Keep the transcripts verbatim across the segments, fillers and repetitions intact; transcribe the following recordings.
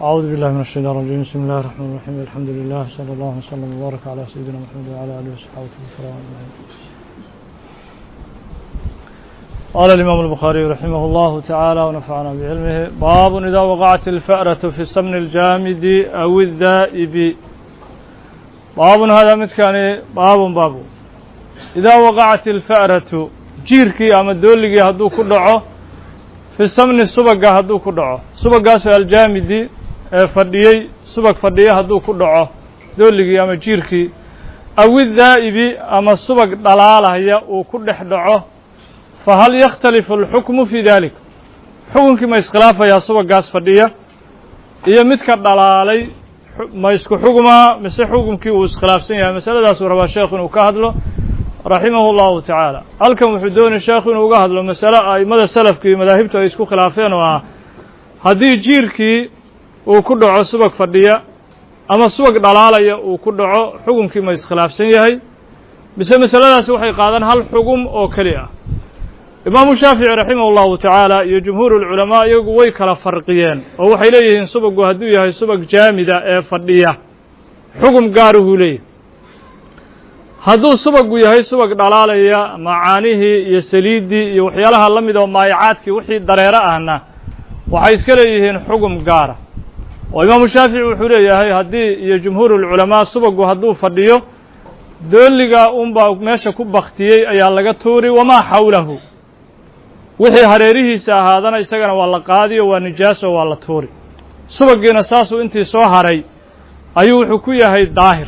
أعوذ بالله من الشيطان الرجيم. بسم الله الرحمن الرحيم. الحمد لله صلى الله وسلم وبارك على سيدنا محمد وعلى آله وصحبه الكرام أجمعين. قال الإمام البخاري رحمه الله تعالى ونفعنا بعلمه: باب إذا وقعت الفأرة في السمن الجامد أو الذائب. باب هذا متكاني باب باب إذا وقعت الفأرة جيركي أما الدولي هدو كدعو في السمن السبق هدو كدعو سبق الجامد fadhiyey subag fadhiya hadduu ku dhaco dooligii ama jiirkii awi daa'ibi ama subag dhalaalaya uu ku dhex dhaco fa hal yakhtalifu alxukmu fii dalik xukunkii ma iskhilaafayaa subagaas fadhiya iyo midka dhalaalay ma isku xugmaa mise xukunkii uu iskhilaafsan yahay? masaladaasuu rabaa sheekhu inuu ka hadlo raximahu llahu tacaala. halkan wuxuu doonay sheekhu inuu uga hadlo masale a'immada salafka iyo madaahibtu ay isku khilaafeen oo ah haddii jiirkii uu ku dhaco subag fadhiya ama subag dhalaalaya uu ku dhaco xukunkii ma iskhilaafsan yahay mise masaladaasi waxay qaadaan hal xugum oo keli ah? imaamu shaafici raximah llahu tacaala iyo jumhuuru lculamaa iyagu way kala farqiyeen oo waxay leeyihiin subagu hadduu yahay subag jaamida ee fadhiya xugum gaaruhuu leeyahay. hadduu subagu yahay subag dhalaalaya macaanihii iyo saliiddii iyo waxyaalaha la mid oo maayacaadkii wixii dareero ahna waxay iska leeyihiin xugum gaara. oo imaamu shaafici wuxuu leeyahay haddii iyo jumhuuru lculamaa subagu hadduu fadhiyo dooligaa unbaa meesha ku baktiyey ayaa laga tuuri wamaa xawlahu wixii hareerihiisa ahaadana isagana waa la qaadiyo waa nijaaso waa la tuuri. subagiina saasuu intii soo haray ayuu wuxuu ku yahay daahir.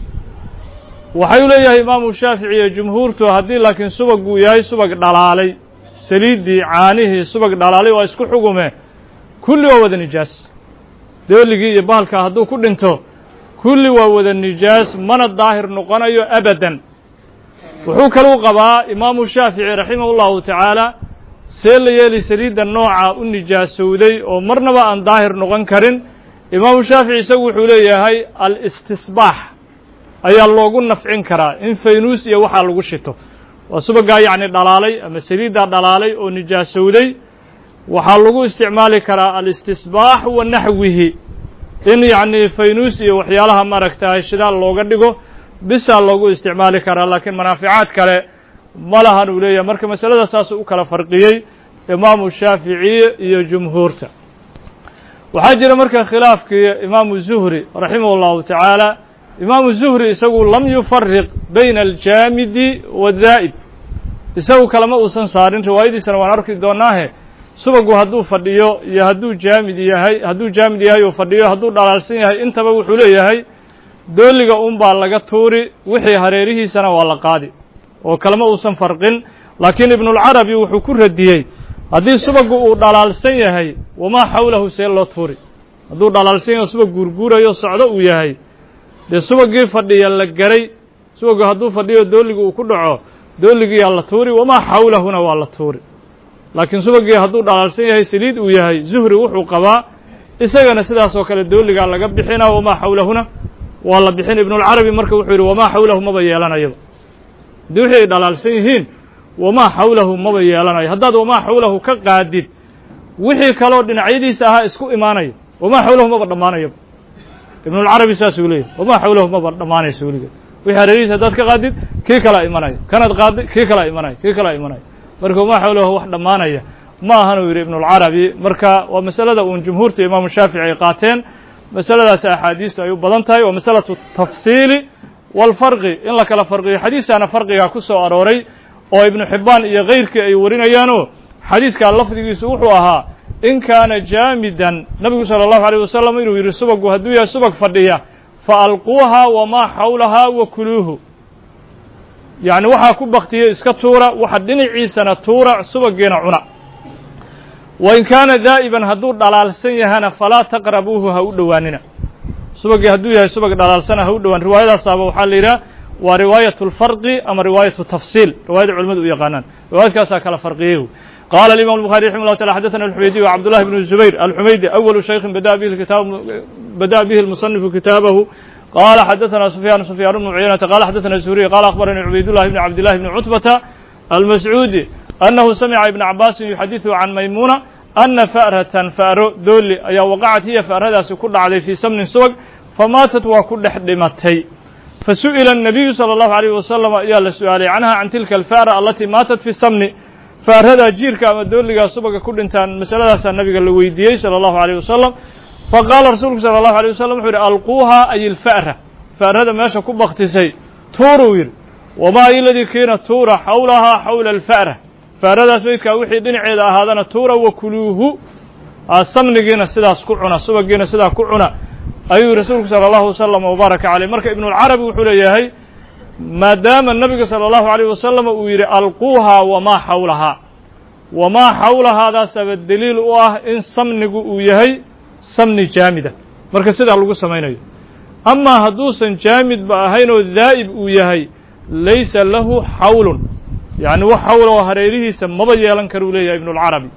waxay leeyahay imaamu shaafici iyo jumhuurtu haddii laakiin subaguu yahay subag dhalaalay saliiddii caanihii subag dhalaalay waa isku xugume kulli waa wada nijaas. dooligii iyo bahalka hadduu ku dhinto kulli waa wada nijaas mana daahir noqonayo abadan. wuxuu kaluu qabaa imaamu shaafici raximahu llahu tacaala see la yeeli saliidda nooca u nijaasowday oo marnaba aan daahir noqon karin. imaamu shaafici isagu wuxuu leeyahay al-istisbaax ayaa loogu nafcin karaa in faynuus iyo waxaa lagu shito. waa subagaa yacni dhalaalay ama saliiddaa dhalaalay oo nijaasowday waxaa lagu isticmaali karaa al-istisbaax wa naxwihi in yacni faynuus iyo waxyaalaha maaragtahay shidaal looga dhigo bisaa loogu isticmaali karaa laakiin manaaficaad kale ma lahan uu leeyahay. marka masalada saasuu u kala farqiyey imaamu shaafici iyo jumhuurta. waxaa jira marka khilaafkii imaamu zuhri raximah llahu tacaala. imaamu zuhri isagu lam yufariq bayna aljaamidi wadaa'ib isagu kalama uusan saarin riwaayadiisana waan arki doonaahe subagu hadduu fadhiyo iyo hadduu jaamid yahay hadduu jaamid yahay uu fadhiyo hadduu dhalaalsan yahay intaba wuxuu leeyahay dooliga unbaa laga tuuri wixii hareerihiisana waa la qaadi oo kalama uusan farqin. laakiin ibnulcarabi wuxuu ku radiyey haddii subagu uu dhalaalsan yahay wamaa xawlahu see loo tuuri. hadduu dhalaalsan yahay subag guurguurayo socdo uu yahay dee subagii fadhiya la garay subagu hadduu fadhiyo dooliga uu ku dhaco dooligiyaa la tuuri wamaa xawlahuna waa la tuuri. laakiin subagii hadduu dhalaalsan yahay saliid uu yahay zuhri wuxuu qabaa isagana sidaas oo kale dooligaa laga bixina wamaa xawlahuna waa la bixin. ibnulcarabi marka wuxuu yidhi wamaa xawlahu maba yeelanayaba haddii wixii ay dhalaalsan yihiin wamaa xawlahu maba yeelanayo. haddaad wamaa xawlahu ka qaadid wixii kaloo dhinacyadiisa ahaa isku imaanaya wamaa xawlahu maba dhammaanayaba. ibnulcarabi saasuu leeyahy wamaa xawlahu maba dhammaanaysa weligeed wixii hareerihiisa haddaad ka qaadid kii kalaa imanaya kanaad qaadid kii kalaa imanaya kii kalaa imanaya marka wamaa xawlahu wax dhammaanaya ma ahan uu yidhi ibnulcarabi. marka waa masalada uun jumhuurta imaamu shaafici ay qaateen. masaladaasi axaadiistu ay u badan tahay waa masalatu tafsiili waalfarqi in la kala farqiyo. xadiiskaana farqigaa ku soo arooray oo ibnu xibbaan iyo kayrkii ay warinayaanoo xadiiskaa lafdigiisu wuxuu ahaa in kaana jaamidan nabigu sala allahu alayh wasalam inuu yidhi subagu hadduu yahay subag fadhiya fa alquuha wamaa xawlahaa wa kuluuhu yacni waxaa ku baktiyey iska tuura waxa dhinaciisana tuura subagiina cuna. wa in kaana daa'iban hadduu dhalaalsan yahana falaa taqrabuuhu ha u dhowaanina. subagii hadduu yahay subag dhalaalsana ha u dhowaan. riwaayadaasaaba waxaa la yidhaha waa riwaayatu lfarqi ama riwaayatu tafsiil riwaayada culimadu u yaqaanaan. riwaayadkaasaa kala farqiyey. qaala alimam الbuخarي raximah llah taala xadaثana alxumaydiy wa cabdullahi bnu zubayr alxumaydi awalu shaykhin bada'a bihi kitaab bada'a bihi almusanifu kitaabahu قال حدثنا سفيان سفيان بن عيينة قال حدثنا الزهري قال أخبرني عبيد الله بن عبد الله بن عتبة المسعودي أنه سمع ابن عباس يحدث عن ميمونة أna fa'ratan fa'ro dooli ayaa waqacat hiya fa'radaasi ku dhacday fii samnin subag famaatat waa ku dhex dhimatay fasu'ila الnabiyu salى الlahu عalيه wasalam ayaa la su-aalay canha can tilka alfa'ra alatii maatat fi samni fa'radaa jiirka ama dooligaa subaga ku dhintaan masaladaasaa nabiga la weydiiyey salى الlahu عalيه wasalam faqaala rasuulku salى الlahu عalيه wasalam wuxuu yidhi alquuha ay ilfa'ra fa'rada meesha ku baktisay tuuruu yidhi wamaa iladii kiina tuura xawlahaa xawla alfa'ra fa'radaas meydkaa wixii dhinaceeda ahaadana tuura wakuluuhu samnigiina sidaas ku cuna subagiina sidaa ku cuna ayuu rasuulku salى الlahu wasalam wabaaraka caleyh marka ibnulcarabi wuxuu leeyahay maadaama nabiga salى الlahu عalيه wasalam uu yidhi alquuhaa wamaa xawlahaa wamaa xawlahaadaasaba deliil u ah in samnigu uu yahay samni jaamida marka sidaa lagu samaynayo amaa hadduusan jaamidba ahayn oo daa'ib uu yahay laysa lahu xawlun yacni wax xawla oo hareerihiisa maba yeelan karuu leeyahay ibnulcarabi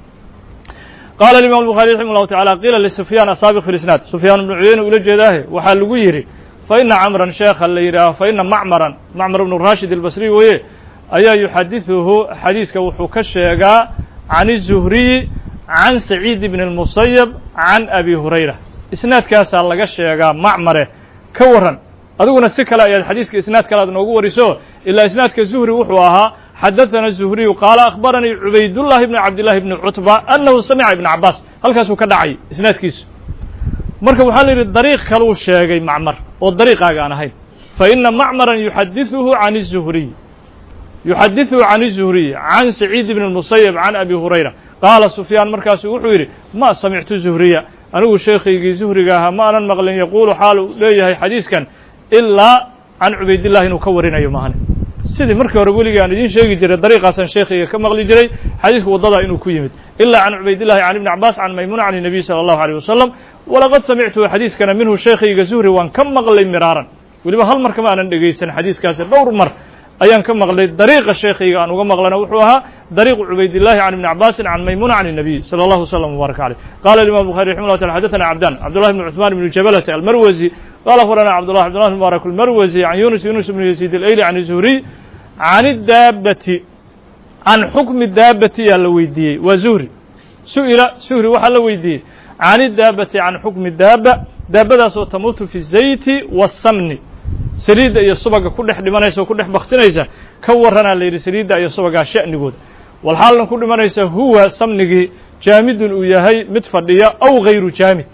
qaala alimam الbuخarي raximah الlahu taعala qiila lisufyaan asaabiq fi lisnaad sufyaan ibnu cuyeyne ula jeedaahe waxaa lagu yidhi faina camran sheekha la yidhaaho faina macmaran macmar ibnu rashid albasri weye ayaa yuxadiثuhu xadiiska wuxuu ka sheegaa can الzuhriyi can saciid ibn الmusayab can abi hurayra isnaadkaasaa laga sheegaa macmare ka waran adiguna si kale ayaad xadiiska isnaad kale aad noogu wariso ilaa isnaadka zuhri wuxuu ahaa xadaثana zuhriyu qaala akhbaranii cubaydullahi bni cabdillahi bni cutba annahu samica ibna cabaas halkaasuu ka dhacay isnaadkiisu marka waxaa la yidhi dariiq kaluu sheegay macmar oo dariiqaaga aan ahayn faina macmaran yuxadiثuhu can الzuhriy yuxadiثuhu can الzuhriy can saciid ibn الmusayab can abi hurayra qaala sufyaan markaasu wuxuu yidhi ma samictu zuhriya anigu sheekhaygii zuhriga ahaa ma aanan maqlin yaquulu xaal uu leeyahay xadiiskan ilaa can cubaydillahi inuu ka warinayo maahane sidii markii hore weligii aan idiin sheegi jiray dariiqaasaan sheekhayga ka maqli jiray xadiisku waddadaa inuu ku yimid ilaa can cubaydillahi can ibni cabaas can maymuna can الnabiy salى الlahu عalيه wasalam walaqad samictuhu xadiiskana minhu sheekhayga zuhri waan ka maqlay miraaran weliba hal mar kama aanan dhegaysan xadiiskaasi dhowr mar ayaan ka maqlay dariiqa sheekhayga aan uga maqlana wuxuu ahaa dariiqu cubaydillahi can ibni cabaasin can maymuna can الnabiy salى الlahu wasalam wbaaraka caleyh qala imam buخari raximah llah taala xadaثana cabdan cabdullahi bn cuثmaan ibn jabalata almarwazi qala akhbarana cabdullah cabdullah bn mubarak almarwazi can yunus yunus bn yaziid alayli can zuhriy can daabati can xukmi daabati yaa la weydiiyey waa zuhri su'ila zuhri waxaa la weydiiyey can daabati can xukmi daaba daabadaasoo tamuutu fi zayti wasamni saliidda iyo subaga ku dhex dhimanaysa oo ku dhex baktinaysa ka warranaa la yidhi saliidda iyo subagaa sha'nigooda walxaalna ku dhimanaysa huwa samnigii jaamidun uu yahay mid fadhiya aw gayru jaamid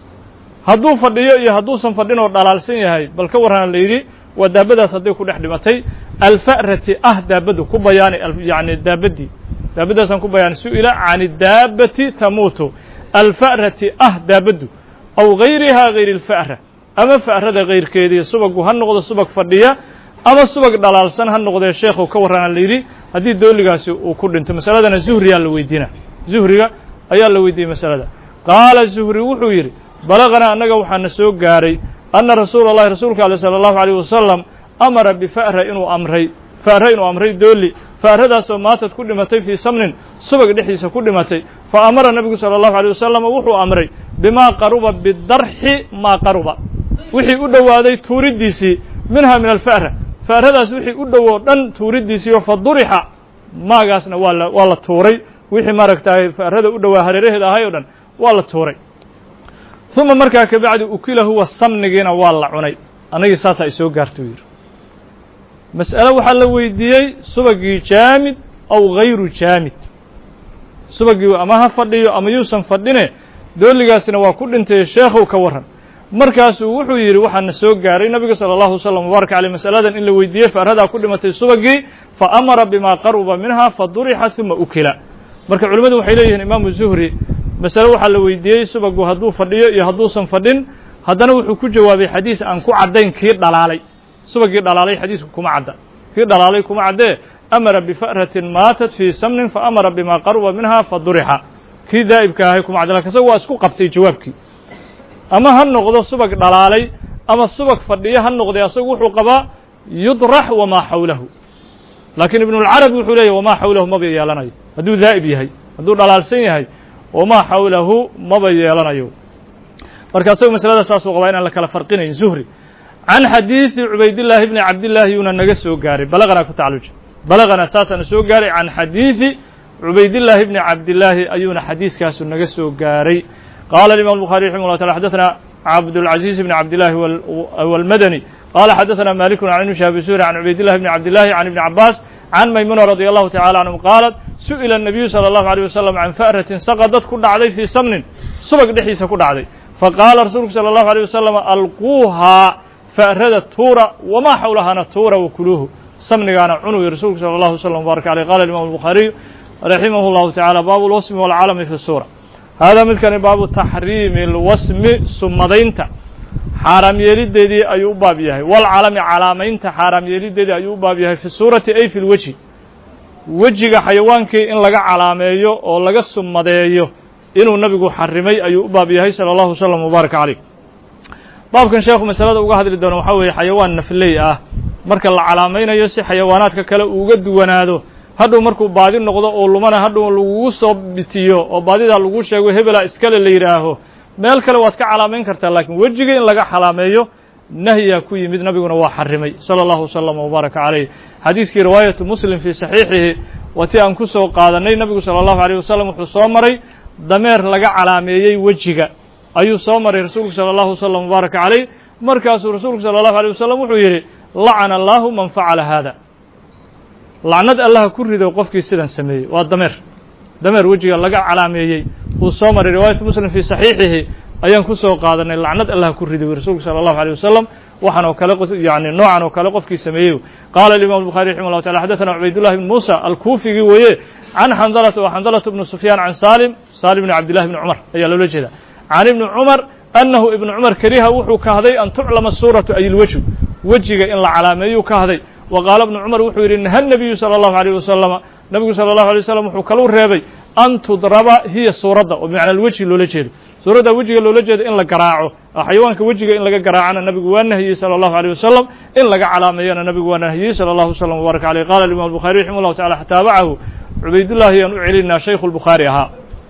hadduu fadhiyo iyo hadduusan fadhin oo dhalaalsan yahay bal ka warranaa la yidhi waa daabadaas hadday ku dhex dhimatay alfa'rati ah daabaddu ku bayaani yani daabadii daabadaasaan ku bayaani su'ila can daabati tamuutu alfa'rati ah daabaddu aw gayrihaa gayri اlfa'ra ama fa'rada kayrkeediiyo subagu ha noqdo subag fadhiya ama subag dhalaalsan ha noqdee sheekhu ka warrana la yidhi haddii dooligaasi uu ku dhinto masaladana zuhriyaa la weydiina zuhriga ayaa la weydiiyey masalada qaala zuhri wuxuu yidhi balaqanaa annaga waxaana soo gaaray anna rasuula اllahi rasuulka ale salى الlahu عalيه wasalam amara bifa'ra inuu amray fa'ra inuu amray dooli fa'radaasoo maatad ku dhimatay fii samnin subag dhexdiisa ku dhimatay fa amara nabigu salى الlahu عalيه wasalam wuxuu amray bimaa qaruba bidarxi maa qaruba wixii u dhowaaday tuuriddiisii minha min alfa'ra fa'radaas wixii u dhow oo dhan tuuriddiisiiyo fa durixa maagaasna waa la waa la tuuray wixii maaragtaay fa'rada u dhowaa hareeraheeda ahay o dhan waa la tuuray uma markaa kabacdi ukila huwa samnigiina waa la cunay annagii saasaa isoo gaartay u yidhi mas'ale waxaa la weydiiyey subagii jaamid aw gayru jaamid subagii ama ha fadhiyo ama yuusan fadhine dooligaasina waa ku dhintay sheekhow ka warran markaasuu wuxuu yidhi waxaana soo gaaray nabiga salى الlahu wasalam wbaaraka caleyh masaladan in la weydiiyey fa'radaa ku dhimatay subagii fa amara bimaa qaruba minha fadurixa uma ukila marka culimmadu waxay leeyihiin imaamu zuhri masale waxaa la weydiiyey subagu hadduu fadhiyo iyo hadduusan fadhin haddana wuxuu ku jawaabay xadiis aan ku caddayn kii dhalaalay subagii dhalaalay xadiisku kuma cadda kii dhalaalay kuma caddee amara bifa'ratin maatat fii samnin fa amara bimaa qaruba minha fadurixa kii daa'ibka ahay kuma cadda lakin isaga waa isku qabtay jawaabkii ama ha noqdo subag dhalaalay ama subag fadhiyo ha noqday asagu wuxuu qabaa yudrax wamaa xawlahu laakiin ibnulcarabi wuxuu leeyahy wamaa xawlahu maba yeelanayo hadduu daa'ib yahay hadduu dhalaalsan yahay wamaa xawlahu maba yeelanayo marka asagu masalada saasuu qabaa inaan la kala farqinayn zuhri can xadiidi cubaydillaahi bni cabdillaahi yuuna naga soo gaaray balaqanaa ku tacalluja balaqanaa saasaana soo gaaray can xadiidi عبيد الله بن عبد الله أيون حديث كاس نجسو قاري قال الإمام البخاري رحمه الله تعالى حدثنا عبد العزيز بن عبد الله والمدني قال حدثنا مالك عن ابن شهاب الزهري عن عبيد الله بن عبد الله عن ابن عباس عن ميمونة رضي الله تعالى عنهم قالت سئل النبي صلى الله عليه وسلم عن فأرة سقطت كل عدي في سمن سبق دحيس كل عدي فقال رسولك صلى الله عليه وسلم ألقوها فأرد التورة وما حولها التورة وكلوه سمن كان عنو رسولك صلى الله عليه وسلم وبارك عليه قال الإمام البخاري رحمه الله تعالى باب الوسم والعلم في السورة هذا مثل باب تحريم الوسم ثم دينته حرام يليددي أيوب بابيه والعلم علامين حرام يليددي أيوب بابيه في السورة أي في الوجه وجه حيوانك إن لقى علاميه أو لقى سمديه إنه النبي حرمي أيوب بابيه صلى الله عليه وسلم وبارك عليه باب كان شيخ مسألة وقاعد للدون وحوي حيوان نفلي آه مرك العلامين يسي حيوانات ككلا وجد ونادو هذا مركو بعدين نقطة أولمنا هذا لوجوس بتيو أو بعدين لوجوس شيء وهبلا إسكال اللي يراهو meel kale waad ka calaamayn kartaa laakiin wajiga in laga xalaameeyo nahya ku yimid nabiguna waa xarimay sallallahu sallam wa baraka alayhi hadiiskii riwaayatu muslim fi sahihihi wati aan ku soo qaadanay nabigu sallallahu alayhi wasallam wuxuu soo maray dameer laga calaameeyay wajiga ayuu soo maray rasuulku sallallahu sallam wa baraka alayhi markaasuu rasuulku sallallahu alayhi wasallam wuxuu yiri la'ana allahu man fa'ala hada la'nad allah ku rido qofkii sidan sameeyay waa dameer dameer wajiga laga calaameeyay uu soo maray riwaayat muslim fi sahihihi ayaan ku soo qaadanay lacnad allah ku riday rasuulka sallallahu alayhi wasallam waxaan oo kale yaani noocan oo kale qofkii sameeyay qaala imam al-bukhari rahimahullah ta'ala hadathana ubaydullah ibn musa al-kufi waye an handalah wa handalah ibn sufyan an salim salim ibn abdullah ibn umar ayaa loo jeeda an ibn umar annahu ibn umar kariha wuxuu ka haday an tu'lama suratu ay al-wajh wajiga in la calaameeyo ka haday wa qaala ibn umar wuxuu yiri nahan nabiy sallallahu alayhi wasallam nabigu sallallahu alayhi wasallam wuxuu kala reebay an tudraba hiya suurada oo macna alwajhi loola jeedo suurada wajiga loola jeedo in la garaaco xayawaanka wajiga in laga garaacana nabigu waa nahiyay sallallahu alayhi wasallam in laga calaameeyana nabigu waa nahiyay sallallahu alayhi wasallam baraka alayhi qala imam al-bukhari rahimahullah ta'ala tabacahu ubaydullah yan ucilina shaykh al-bukhari aha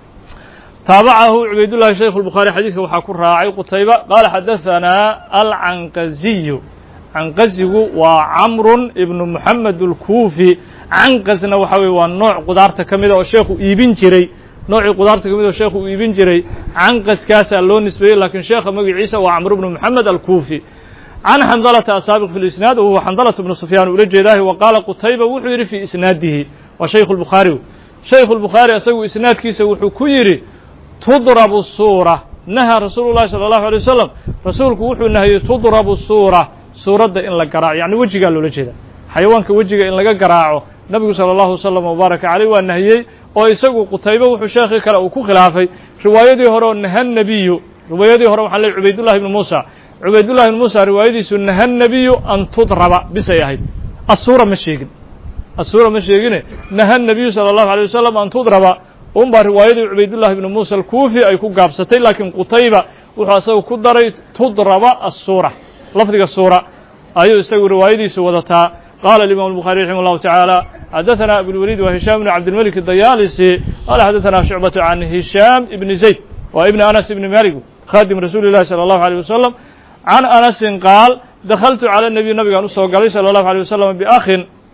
tabacahu ubaydullah shaykh al-bukhari hadithka waxa ku raacay qutayba qala hadathana al-anqazi anqazigu waa amr ibn muhammad al-kufi canqasna waxa weeye waa nooc qudaarta kamid ah oo sheekhu iibin jiray nooci qudaarta kamid ah oo sheekhu iibin jiray canqaskaas loo nisbeeyay laakiin sheekha magaciisa waa Amr ibn Muhammad al-Kufi an Hanzalata asabiq fi al-isnad wa Hanzalata ibn Sufyan ula jeedahay wa qala Qutayba wuxuu yiri fi isnadihi wa Sheikh al-Bukhari Sheikh al-Bukhari asagu isnaadkiisa wuxuu ku yiri tudrabu sura naha Rasulullah sallallahu alayhi wasallam rasuulku wuxuu nahayay tudrabu sura suurada in la garaaco yani wajiga loola jeeda xayawaanka wajiga in laga garaaco nabigu sallallahu sallam wa baraka alayhi waa nahiyay oo isagu Qutayba wuxuu sheekhi kale uu ku khilaafay riwaayadii hore oo nahan nabiyo riwaayadii hore waxa la Ubaydullah ibn Musa Ubaydullah ibn Musa riwaayadiisu nahan nabiyo an tudraba bisay ahayd asura ma sheegin asura ma sheegin nahan nabiyo sallallahu alayhi wasallam an tudraba um ba riwaayadii Ubaydullah ibn Musa al-Kufi ay ku gaabsatay laakiin Qutayba wuxuu asagu ku daray tudraba as-sura lafdiga sura ayuu isagu riwaayadiisu wadataa قال الإمام البخاري رحمه الله تعالى حدثنا أبو الوليد وهشام بن عبد الملك الديالسي قال حدثنا شعبة عن هشام بن زيد وابن أنس بن مالك خادم رسول الله صلى الله عليه وسلم عن أنس قال دخلت على النبي النبي صلى الله عليه وسلم بأخ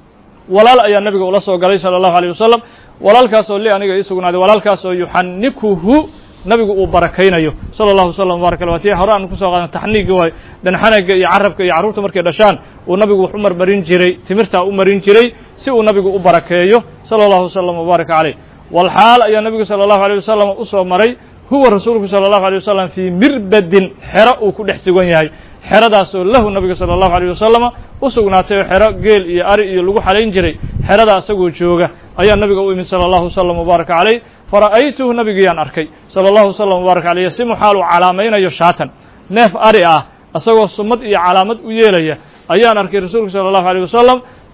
ولا لا يا النبي صلى الله عليه وسلم ولا الكاس اللي أنا يسوقنا ولا الكاس يحنكه nabigu uu barakaynayo sallallahu alayhi wasallam baraka watiya horaan ku soo qaadan taxniig way dan xanaga iyo carabka iyo caruurta markay dhashaan uu nabigu wuxuu marmarin jiray timirta uu marin jiray si uu nabigu u barakeeyo sallallahu alayhi wasallam baraka alayhi wal haal ayaa nabigu sallallahu alayhi wasallam u soo maray huwa rasuulku sallallahu alayhi wasallam fi mirbadin xira uu ku dhex sugan yahay xiradaas oo lahu nabiga sallallahu alayhi wasallam u sugnaatay xiro geel iyo ari iyo lagu xaleyn jiray xirada asagoo jooga ayaa nabiga u yimid sallallahu alayhi wasallam baraka alayhi فرأيته نبي أن أركي صلى الله عليه وسلم وبارك عليه يسمى حاله علامين يشاطا نف أرئة أسوى الصمد إيه علامات ويلية أيان أركي رسولك صلى الله عليه وسلم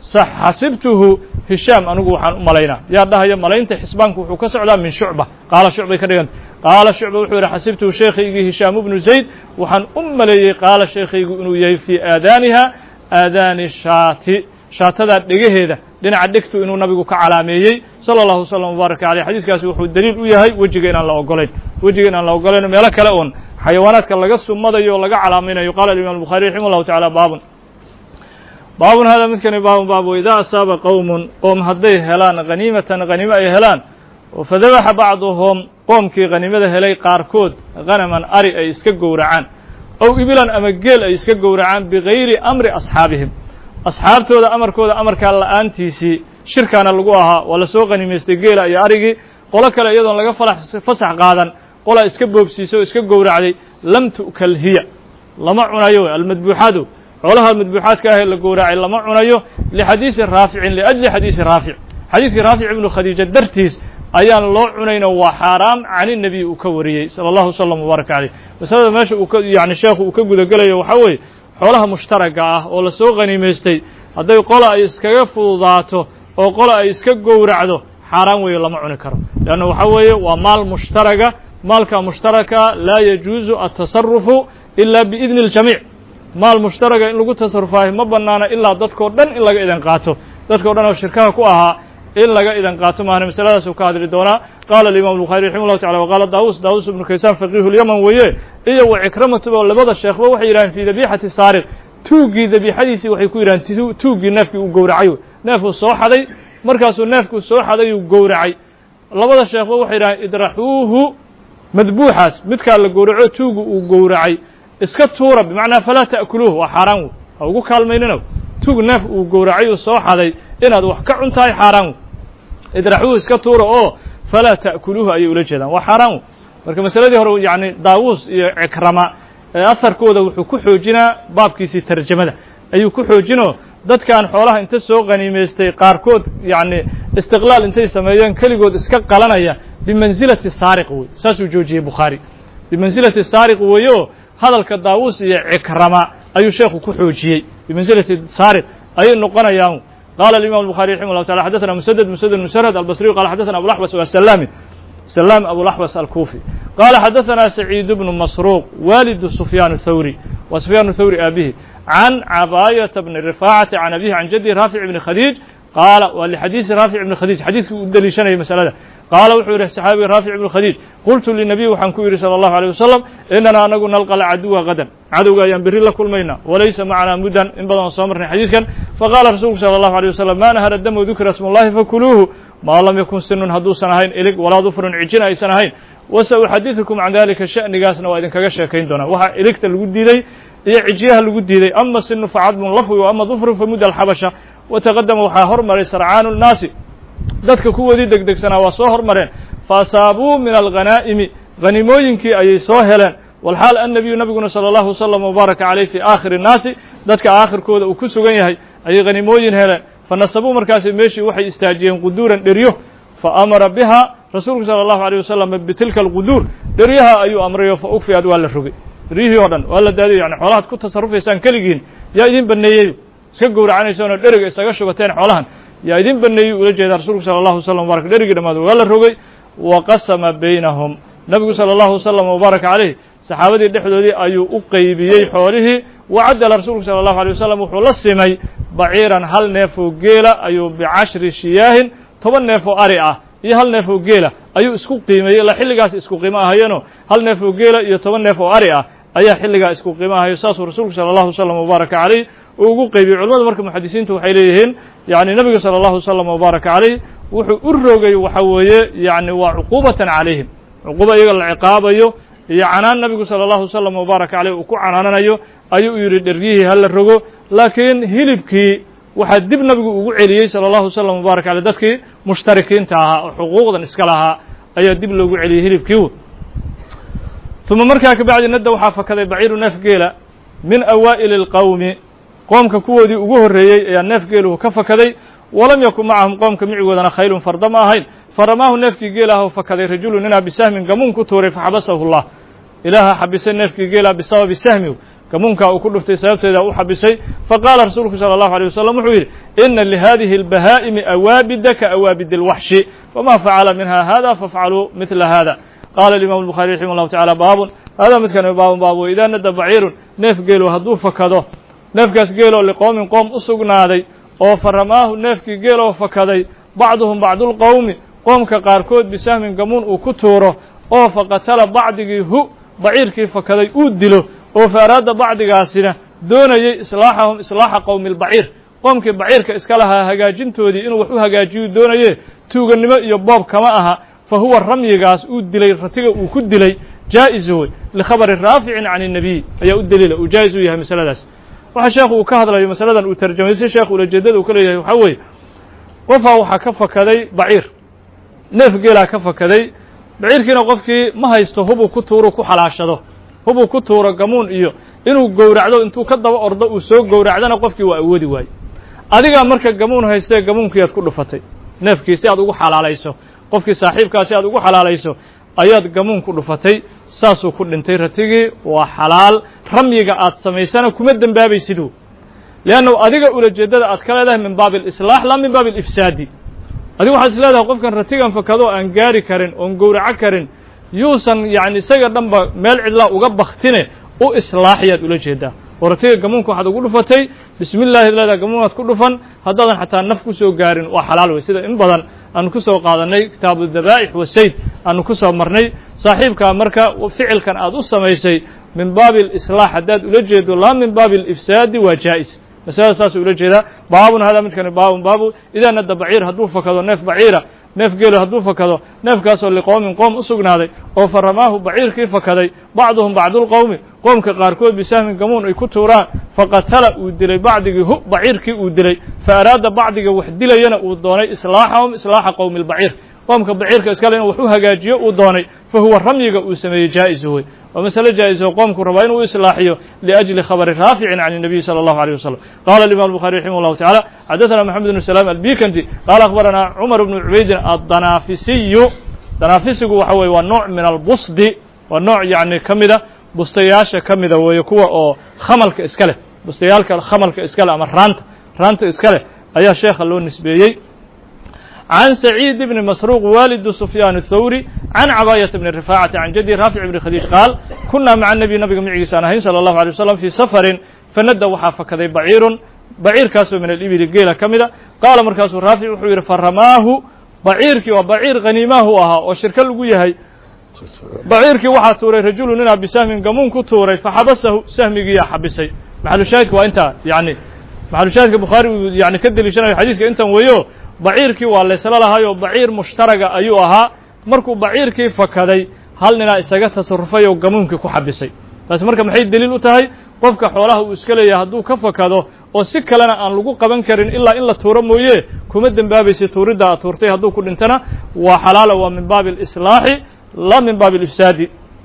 حسبته هشام أنقو حان أمالينا يا ده يا ملايين تحسبانك وحكسع من شعبة قال شعبة كريان قال شعبة وحور حسبته شيخي هشام بن زيد وحان أمالي قال شيخي في آذانها آذان الشاتي shaatada dhigaheeda dhinaca dhigtu inuu nabigu ka calaameeyay sallallahu alayhi wasallam baraka alayhi xadiiskaasi wuxuu daliil u yahay wajiga inaan la ogolayn wajiga inaan la ogolayn meel kale oo xayawaanaadka laga sumadayo laga calaameeyo qala imam al-bukhari rahimahullahu ta'ala baabun baabun hada midkani baabun baab idaa asaaba qowmun qoom hadday helaan haniimatan haniimo ay helaan fadabaxa bacduhum qoomkii haniimada helay qaarkood hanaman ari ay iska gowracaan ow ibilan ama geel ay iska gowracaan bigayri amri asxaabihim asxaabtooda amarkooda amarkaa la'aantiisii shirkaana lagu ahaa waa la soo haniimaystay geela iyo arigii qolo kale iyadoon laga fasax qaadan qolaa iska boobsiisay oo iska gowracday lam tu'kal hiya lama cunayo almadbuuxaadu xoolaha madbuuxaadka ah ee la gowracay lama cunayo lixadiisi raaficin liajli xadiisi raafic xadiiskii raafic ibnu khadiija dartiis ayaan loo cunayno waa xaaraam can inabiy uu ka wariyey sala allahu wasalam wbaaraka caleyh masalada meesha uu ka yani sheekhu uu ka gudagelayo waxaa weeye xoolaha mushtaraga ah oo la soo haniimaystay hadday qola ay iskaga fududaato oo qola ay iska gowracdo xaaraan weeye lama cuni karo leanna waxaa weeye waa maal mushtaraga maalka mushtaraka laa yajuuzu atasarufu ila biidni اljamiic maal mushtaraga in lagu tasarufaayo ma banaana ilaa dadkao dhan in laga idan qaato dadkao dhan oo shirkaha ku ahaa in laga idan qaato maahane masaladaas uu ka hadli doonaa qaala alimam الbuخaari raximah اllahu tacala waqaala daawus daawus ibnu kaysaan faqiihu lyaman weeye iyo wa cikramatuba labada sheekhba waxay yidhahdeen fii dabixati saariq tuuggii dabiixadiisii waxay ku yidhahdeen tuuggii neefkii uu gowracay neefuu soo xaday markaasuu neefkuu soo xaday uu gowracay labada sheekhba waxay yidhahdeen idraxuuhu madbuuxaas midkaa la gowraco tuugu uu gowracay iska tuura bimacnaa falaa ta'kuluuh waa xaaraan wey ha ugu kaalmayninow tuug neef uu gowracay uu soo xaday inaad wax ka cun tahay xaaraan wey idraxuuhu iska tuura oo falaa ta'kuluuhu ayay ula jeedaan waa xaaraan wey marka masaladii hore yacni daawuus iyo cikrama aharkooda wuxuu ku xoojinaa baabkiisii tarjamada ayuu ku xoojinoo dadkan xoolaha inta soo haniimaystay qaarkood yacni istiqlaal intay sameeyeen keligood iska qalanaya bimansilati saariq wey saasuu joojiyey bukhaari bimansilati saariq weeyo hadalka daawuus iyo cikrama ayuu sheekhu ku xoojiyey bimansilati saariq ayay noqonayaan qaala alimam الbuخari raximah اllahu taala xadaثna msdد msdد msrd albصriyu qala xadaثna abulaxwas wa salami سلام أبو الأحوص الكوفي قال حدثنا سعيد بن مسروق والد سفيان الثوري وسفيان الثوري أبيه عن عباية بن رفاعة عن أبيه عن جده رافع بن خديج قال ولحديث رافع بن خديج حديث دليشانه مسألة قال وحور الصحابي رافع بن خديج قلت للنبي وحنكوير صلى الله عليه وسلم إننا نقول نلقى العدو غدا عدو ينبري لكل مينا وليس معنا مدن إن بدن صامرنا حديث كان فقال رسول صلى الله عليه وسلم ما نهر الدم وذكر اسم الله فكلوه ما لم يكن سن هدو سنهين إليك ولا ظفر عجنا أي سنهين وسأحدثكم عن ذلك الشأن قاسنا وإذن كغشا كين دونا وها إليك الودي دي إيه عجيها الودي دي أما السن فعدم لفوي وأما ظفر فمد الحبشة وتقدم وحا هرمري سرعان الناس dadka kuwoodii degdegsanaa waa soo hormareen faasaabuu min alghanaa'imi hanimooyinkii ayay soo heleen walxaal annabiyu nabiguna sala allahu wasalam wabaaraka caleyh fii aakhiri nnaasi dadka aakhirkooda uu ku sugan yahay ayay hanimooyin heleen fa nasabuu markaasi meeshii waxay istaajiyeen quduuran dheryo fa amara biha rasuulku sala allahu aleyh wasalam bitilka alquduur dheryaha ayuu amrayo fa ugfiad waa la rogay dheryihii oo dhan waa la daadiyo yani xoolahaad ku tasarufaysaan keligiin yaa idin baneeyey iska gowracanaysaan oo dheriga isaga shubateen xoolahan yaa idin baneeyey ula jeeda rasuulku sala allahu wasalam wabarak dherigii dhammaad waa la rogay wa qasama baynahum nabigu sala allahu wasalam wabaaraka caleyh saxaabadii dhexdoodii ayuu u qeybiyey xoolihii wacadala rasuulku sala allahu alay wasalam wuxuu la simay baciiran hal neefoo geela ayuu bicashri shiyaahin toban neefoo ari ah iyo hal neefoo geela ayuu isku qiimeeyey ilaa xilligaas isku qiimo ahayeenoo hal neefoo geela iyo toban neef oo ari ah ayaa xilligaa isku qiimo ahayo saasuu rasuulku sala allahu wasalam wabaaraka caleyh uu ugu qeybiyey culamadu marka muxadisiintu waxay leeyihiin yani nabiga sala allahu wasalam wabaaraka caleyh wuxuu u rogay waxa weeye yani waa cuquubatan calayhim cuquuba iyaga la ciqaabayo iyo canaan nabigu sala allahu wasalam wabaaraka caleyh uu ku canaananayo ayuu u yidhi dheryihii hala rogo laakiin hilibkii waxaa dib nabigu ugu celiyey sala allahu wasalam wabaaraka caleyh dadkii mushtarikiinta ahaa oo xuquuqdan iska lahaa ayaa dib loogu celiyey hilibkii uma markaa kabacdi nadda waxaa fakaday baciiru neef geela min awaa'ili اlqowmi qoomka kuwoodii ugu horreeyey ayaa neef geeluhu ka fakaday walam yakun macahum qoomka micigoodana khaylun farda ma ahayn faramaahu neefkii geelaha fakaday rajulu ninaa bisahmin gamuun ku tuuray faxabasahu llah ilaaha xabisay neefkii geelaha bisababi sahmi gamuunkaa uu ku dhuftay sababteeda u xabisay faqaala rasuulku sala allahu alيyه wasalam wuxuu yidhi ina lihadihi اlbahaa'imi awaabida ka awaabid اlwaxshi wama facala minha hada fafcaluu midla hada qala alimam الbuخari raximah اllahu tacala baabun hada midkan baabun baab idaa nada baciirun neef geelu hadduu fakado neefkaas geeloo liqowmin qoom u sugnaaday oo faramaahu neefkii geeloo fakaday bacduhum bacdulqowmi qoomka qaarkood bisahmin gamuun uu ku tuuro oo faqatala bacdigii hu baciirkii fakaday uu dilo oo fa araada bacdigaasina doonayey islaaxahum islaaxa qowmi lbaciir qoomkii baciirka iska lahaa hagaajintoodii inuu wax u hagaajiyu doonaye tuuganimo iyo boob kama aha fa huwa ramyigaas uu dilay ratiga uu ku dilay jaa'iz wey likhabari raaficin can الnabiy ayaa u daliila uu jaa'iz u yahay masaladaas waxa sheekhu uu ka hadlayo masaladan uu tarjamay si sheekhu ulajeedada uu ka leeyahay waxaa weeye qofaa waxaa ka fakaday baciir neef geelaa ka fakaday baciirkiina qofkii ma haysto hubuu ku tuuro ku xalaashado hubuu ku tuuro gamuun iyo inuu gowracdo intuu ka daba ordo uu soo gowracdana qofkii waa awoodi waayo adigaa marka gamuun haystee gamuunkiiaad ku dhufatay neefkii si aad ugu xalaalayso qofkii saaxiibkaa si aad ugu xalaalayso ayaad gamuun ku dhufatay saasuu ku dhintay ratigii waa xalaal ramyiga aad samaysana kuma dembaabaysiduu liannahu adiga ulajeeddada aad ka leedahay min baabi alislaax laa min baabi alifsaadi adigu waxaad is leedahay qofkan ratigan fakadoo aan gaari karin oon gowraco karin yuusan yacni isaga dhanba meel cidlaa uga baktine u islaaxiyaad ula jeedaa oo ratiga gamuunka waxaad ugu dhufatay bismi llahi leedaha gamuunaad ku dhufan haddaadan xataa naf ku soo gaarin waa xalaal wey sida in badan aanu ku soo qaadanay kitaabu dabaa'ix wasayd aanu ku soo marnay saaxiibkaa marka ficilkan aad u samaysay min baabi alislaax haddaad ula jeedo laa min baabi alifsaadi waa jaa'is masalada saasuu ula jeedaa baabun hada midkani baabun baabu idaa nadda baciir hadduu fakado neef baciira neef geelo hadduu fakado neefkaasoo liqowmin qoom u sugnaaday oo fa ramaahu baciirkii fakaday bacduhum bacdulqowmi qoomka qaarkood bisahmin gamuun ay ku tuuraan faqatala uu dilay bacdigii hu baciirkii uu dilay fa araada bacdiga wax dilayana uu doonay islaaxahum islaaxa qowmi lbaciir qoomka baciirka iskale inuu wax u hagaajiyo uu doonay fa huwa ramyiga uu sameeyey jaa'izu wey waa masale jaa'izo qoomku rabaa inuu islaaxiyo liأjli khabari raaficin can الnabiy salى الlahu عalيه wasalam qala imam الbuخarي raximah الlahu taعalى xadaثna mxamed bn سلام albikandi qala akhbarana cmar bn cubaydin adanafisiyu danafisigu waxa weye waa nooع min albusdi waa nooع yani ka mida bustayaasha ka mida weeye kuwa oo khamalka iska leh bustayaalka khamalka iska leh ama raanta raanta iska leh ayaa sheekha loo nisbeeyey عن سعيد بن مسروق والد سفيان الثوري عن عباية بن رفاعة عن جدي رافع بن خديج قال كنا مع النبي نبي معيسى نهين صلى الله عليه وسلم في سفر فندى وحا فكذي بعير بعير كاسو من الإبل قيل كمدا قال مركز رافع وحوير فرماه بعيرك وبعير غنيماه أها وشركة لقوية بعيرك وحا توري رجل لنا بسهم قمون كتوري فحبسه سهمي قيا حبسي محل شاهدك وانت يعني محل شاهدك بخاري يعني كدل شنو حديثك انت ويو baciirkii waa laysla lahaayoo baciir mushtaraga ayuu ahaa markuu baciirkii fakaday hal ninaa isaga tasarufay oo gamuunkii ku xabisay taasi marka maxay deliil u tahay qofka xoolaha uu iska leeyahay hadduu ka fakado oo si kalena aan lagu qaban karin ilaa in la tuuro mooye kuma dembaabaysa tuuridda aad tuurtay hadduu ku dhintana waa xalaala waa min baabi alislaaxi laa min baabi alifsaadi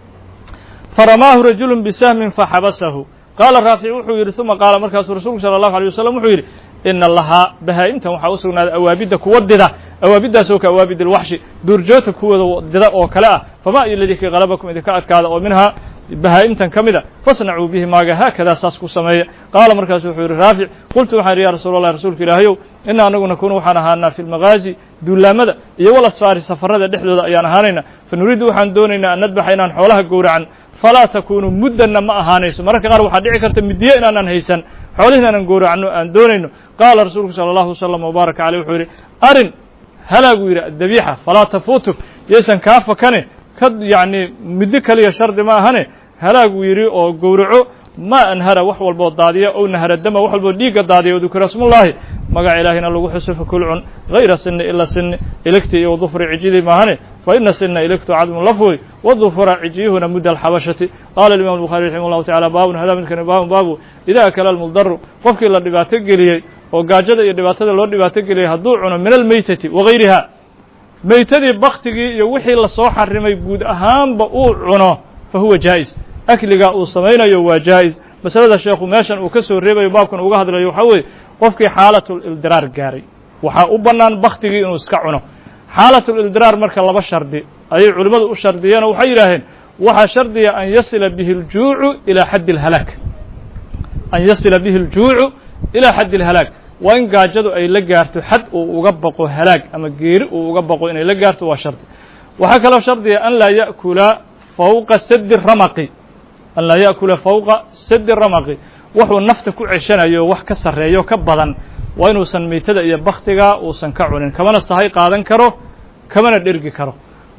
faramaahu rajulu bisahmin faxabasahu qaala raafic wuxuu yidhi uma qaala markaasuu rasuulku sala allahu alay wasalam wuxuu yidhi ina lahaa bahaa-imtan waxaa u sugnaaday awaabidda kuwa dida awaabiddaasoo ka awaabid alwaxshi duurjoogta kuwada dida oo kale ah fama iyo ladii kii qalabakum idinka adkaada oo minhaa bahaa-imtan ka mida fasnacuu bihi maaga haakadaa saas ku sameeya qaala markaasu wuxuu yidhi raafic qultu waxaan yidhi ya rasuula allah rasuulka ilaahayow ina anagu nakuunu waxaan ahaanaa fi lmagaazi duulaamada iyo walasfaari safarada dhexdooda ayaan ahaanayna fa nuriidu waxaan doonaynaa an nadbaxa inaan xoolaha gowracan falaa takuunu muddanna ma ahaanayso mararka qaar waxaa dhici karta midiye inaanaan haysan xoolihiin aanan gowracno aan doonayno qaala rasuulku sala allahu wasalam wbaaraka caleyh wuxuu yidhi arin halaaguu yidhi addabiixa falaa tafuutuk yaysan kaa fakane ka yacni middo kaliya shardi ma ahane halaaguu yidhi oo gowraco ma anhara wax walboo daadiya ow nahara dama wax walboo dhiigga daadiya wadukira smullaahi magaca ilaahina lagu xuso fakul cun hayra sinni ila sinni iligti iyo dufri cijidii maahane fa ina sinna iligtu cadmu lafwi wadufura cijiyuhuna mudda alxabashati qaala imam الbuخarي raximah الlahu taعala baabun hada midkani baabun baabu idaa akala almuldaru qofkii la dhibaato geliyey oo gaajada iyo dhibaatada loo dhibaato geliyey hadduu cuno min almeytati wagayriha meytadii baktigii iyo wixii lasoo xarimay guud ahaanba uu cuno fa huwa jaa'iz akligaa uu samaynayo waa jaa'iz masalada sheekhu meeshan uu ka soo reebayo baabkan uga hadlayo waxaa weeye qofkii xaalatulildiraar gaaray waxaa u bannaan baktigii inuu iska cuno xaalatulildiraar marka laba shardi ayay culimmadu u shardiyeen oo waxay yidhaaheen waxaa shardiya an yasila bihi aljuucu ilaa xaddi alhalaag an yasila bihi aljuucu ilaa xaddi alhalaag waa in gaajadu ay la gaarto xad uu uga baqo halaag ama geeri uu uga baqo inay la gaarto waa shardi waxaa kaloo shardiya an laa ya'kula fawqa sadi ramaqi an laa ya'kula fawqa sadi ramaqi wuxuu nafta ku ceshanayo wax ka sarreeyo ka badan waa inuusan meytada iyo baktiga uusan ka cunin kamana sahay qaadan karo kamana dhergi karo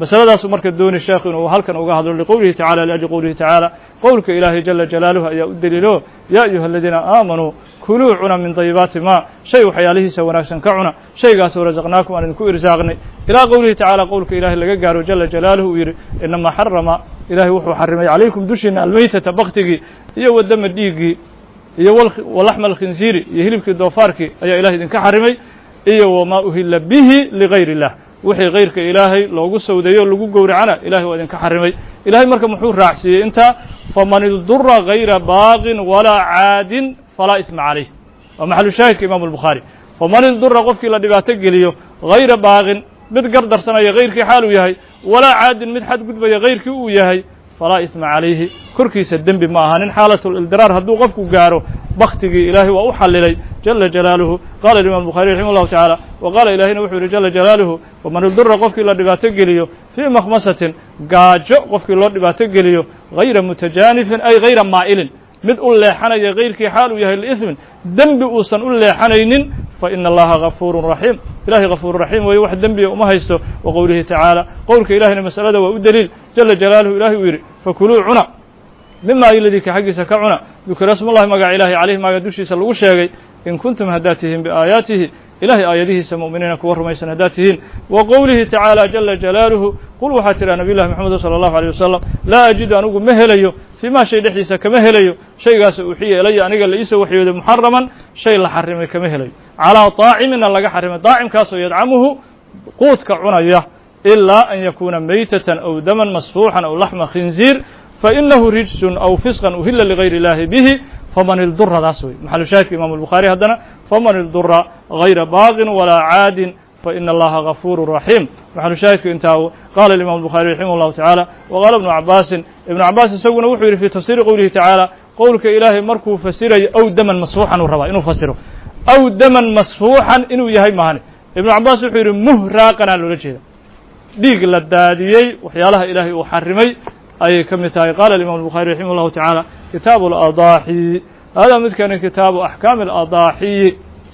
masaladaas marka dooni sheekhu inuu halkan uga hadlo liqowlihi tacaala liajli qowlihi tacaala qowlka ilaahay jala jalaaluhu ayaa u daliilo yaa ayuha aladiina aamanuu kuluu cuna min dayibaati ma shay waxyaalihiisa wanaagsan ka cuna shaygaasoo rasaqnaakum aan idinku irsaaqnay ilaa qowlihi tacaala qowlka ilaahay laga gaaro jala jalaaluhu uu yidhi inamaa xarama ilaahay wuxuu xarimay calaykum dushiina almeytata baktigii iyo wadama dhiiggii iyo walaxma alkhinsiiri iyo hilibkii doofaarkii ayaa ilahay idinka xarimay iyo wamaa uhilla bihi ligayr illah wixii kayrka ilaahay loogu sawdeeyo lagu gowracana ilahay waa idinka xarimay ilahay marka muxuu raacsiiyey intaa faman idura gayra baaqin walaa caadin falaa isma calayh waa maxalu shaahidka imaamu albukhaari faman idura qofkii la dhibaato geliyo hayra baaqin mid gardarsanaya kayrkii xaal uu yahay walaa caadin mid xadgudbaya kayrkii uu yahay falaa isma calayhi korkiisa dembi ma ahanin xaalat lildraar hadduu qofku gaaro baktigii ilaahay waa u xallilay jala jalaaluhu qala imam bukhari raximah llahu tacaala wa qaala ilahina wuxuu yihi jala jalaaluhu waman idura qofkii la dhibaato geliyo fii makhmasatin gaajo qofkii loo dhibaato geliyo hayra mutajaanifin ay hayra maa'ilin mid u leexanaya kayrkii xaal uu yahay liismin dembi uusan u leexanaynin fa ina allaha gafuurun raxiim ilahay gafuuru raxiim weeye wax dembiya uma haysto wa qowlihi tacaala qowlka ilahina masalada waa u daliil jala jalaaluhu ilahay uu yidhi fakuluu cuna mima iladii ka xaggiisa ka cuna dukira smullahi magaca ilahi caleyhi maaga dushiisa lagu sheegay in kuntum haddaad tihiin biaayaatihi ilahay aayadihiisa mu'miniina kuwa rumaysan haddaad tihiin wa qowlihi tacaala jala jalaaluhu qul waxaa tidhaha nabiy llahi moxamed sala allahu aleyh wasalam laa ajidu anigu ma helayo fii ma shay dhexdiisa kama helayo shaygaas uxiya ilaya aniga la iisoo waxyooday muxaraman shay la xarimay kama helayo calaa taacimina laga xarimay daacimkaasoo yadcamuhu quudka cunaya ilaa an yakuuna meytatan aw daman masfuuxan aw laxma khinziir fainahu rijsun aw fisqan uhila ligayr illaahi bihi faman idura daas wey maxalu shaahidka imaamu albukhaari haddana faman idura hayra baaqin walaa caadin faina allaha gafuuru raxiim maxalu shaahidku intaa qaala imam الbukhari raximah اllahu tacaala waqaala ibnu cabaasin ibnu cabaas isaguna wuxuu yidhi fi tafsiiri qowlihi tacaala qowlka ilaahay markuu fasirayo aw daman masfuuxan uu rabaa inuu fasiro aw daman masfuuxan inuu yahay mahane ibnu cabaas wuxuu yidhi muhraaqanaa loola jeeda dhiig la daadiyey waxyaalaha ilaahay uu xarimay ayay ka mid tahay qaala imam الbukhari raximah اllahu tacaala kitaabu اladaaxi hada midkani kitaabu axkaami اladaaxiyi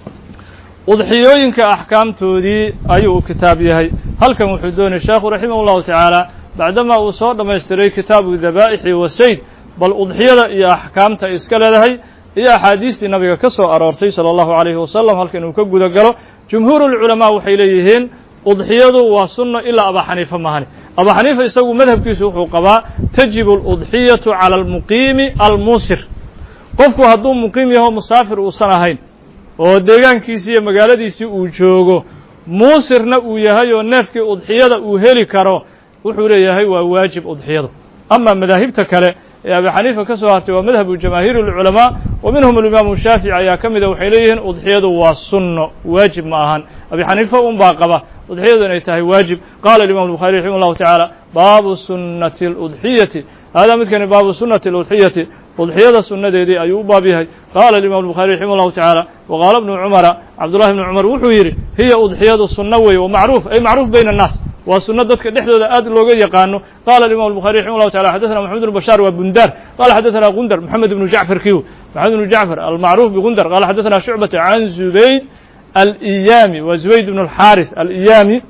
udxiyooyinka axkaamtoodii ayuu u kitaab yahay halkan wuxuu doonay sheekhu raximah اllahu tacaala bacdamaa uu soo dhammaystiray kitaabu dabaa'ixi wa sayd bal udxiyada iyo axkaamta ay iska leedahay iyo axaadiistii nabiga ka soo aroortay salى اllahu عalayhi wasalam halkan uu ka guda galo jumhuur اlculamaa waxay leeyihiin udxiyadu waa sunno ilaa abaa xaniifa mahani abaa xaniifa isagu madhabkiisu wuxuu qabaa tajibu اludxiyatu calى almuqiimi almuusir qofku hadduu muqiim yaho musaafir uusan ahayn oo deegaankiisii iyo magaaladiisii uu joogo muusirna uu yahay oo neefkii udxiyada uu heli karo wuxuu leeyahay waa waajib udxiyadu ama madaahibta kale ee abi xaniifa ka soo hartay waa madhabu jamaahiir اlculamaa wa minhum alimaamu shaafici ayaa ka mida waxay leeyihiin udxiyadu waa sunno waajib ma ahan abi xaniifa un baa qaba udxiyadu inay tahay waajib qaala imam الbukhari raximah اllahu tacaala baabu sunati اludxiyati hada midkani baabu sunati اludxiyati udxiyada sunnadeedii ayuu u baab yahay qaala imam الbukhari raximah اllahu tacaala waqaala bnu cumara cabdullahi bnu cumar wuxuu yidhi hiya udxiyadu sunno weeye wa macruuf ay macruuf bayna الnaas waa sunno dadka dhexdooda aad looga yaqaano qaala imam الbukhari raximah اllahu taala xadaثna maxamed bn bashaar waa bundar qala xadaثna gundar moxamed bnu jacfar kiw moxamed bnu jacfar almacruuf bgundar qala xadaثna shucbata can zubayd aliyami wa zubayd bn اlxaariث aliyami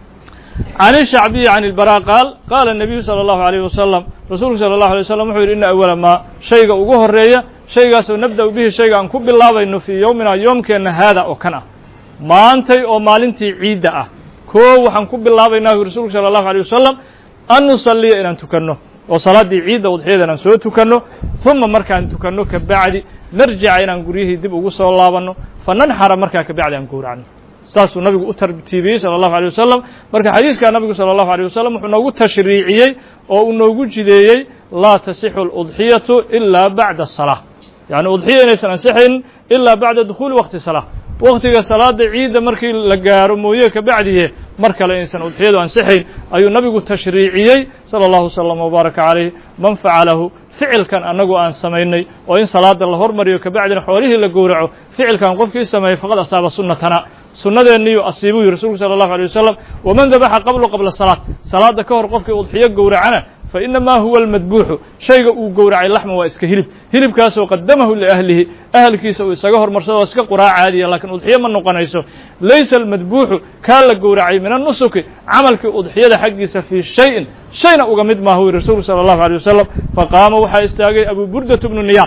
can ishacbiyi can ilbara qaal qaala الnabiyu salى اllahu عalayh wasalam rasuulku salى اllahu alay waslam wuxuu yidhi ina awala maa shayga ugu horeeya shaygaasoo nabda' bihi shayga aan ku bilaabayno fii yowmina yoomkeenna haada oo kan ah maantay oo maalintii ciidda ah koo waxaan ku bilaabaynaa ui rasuulku salى اllahu alيه wasalam an nusaliya inaan tukanno oo salaaddii ciidda udxiyada inaan soo tukanno uma markaan tukanno ka bacdi narjica inaan guryihii dib ugu soo laabanno fananxara markaa ka bacdi aan gowracno saasuu nabigu u tartiibiyey salى اllahu alيه wasalam marka xadiiskaa nabigu salى اllahu alيه wasalam wuxuu noogu tashriiciyey oo uu noogu jideeyey laa tasixu اludxiyatu ilaa bacda الsalaa yacni udxiya inaysan ansixayn ilaa bacda dukhuuli waqti salaa waqtiga salaada ciidda markii la gaaro mooye ka bacdiye mar kale inaysan udxiyadu ansixayn ayuu nabigu tashriiciyey salى اllahu wslam wbaaraka calayh man facalahu ficilkan annagu aan samaynay oo in salaada la hormariyo kabacdina xoolihii la gowraco ficilkan qofkii sameeyey faqad asaaba sunnatana sunnadeenniyuu asiibuu yihi rasuulku salى اllahu alيه wasalam waman dabaxa qablu qabla salaad salaada ka hor qofkii udxiyo gowracana fainamaa huwa almadbuuxu shayga uu gowracay laxman waa iska hilib hilibkaasoo qadamahu liahlihi ahalkiisa uu isaga hormarsado oo iska quraac caadiya lakiin udxiyo ma noqonayso laysa almadbuuxu kaa la gowracay min annusuki camalkii udxiyada xaggiisa fii shayin shayna uga mid maaha wi rasuulku sala allahu alيyه wasalam faqaama waxaa istaagay abu burdata ibnu niyaar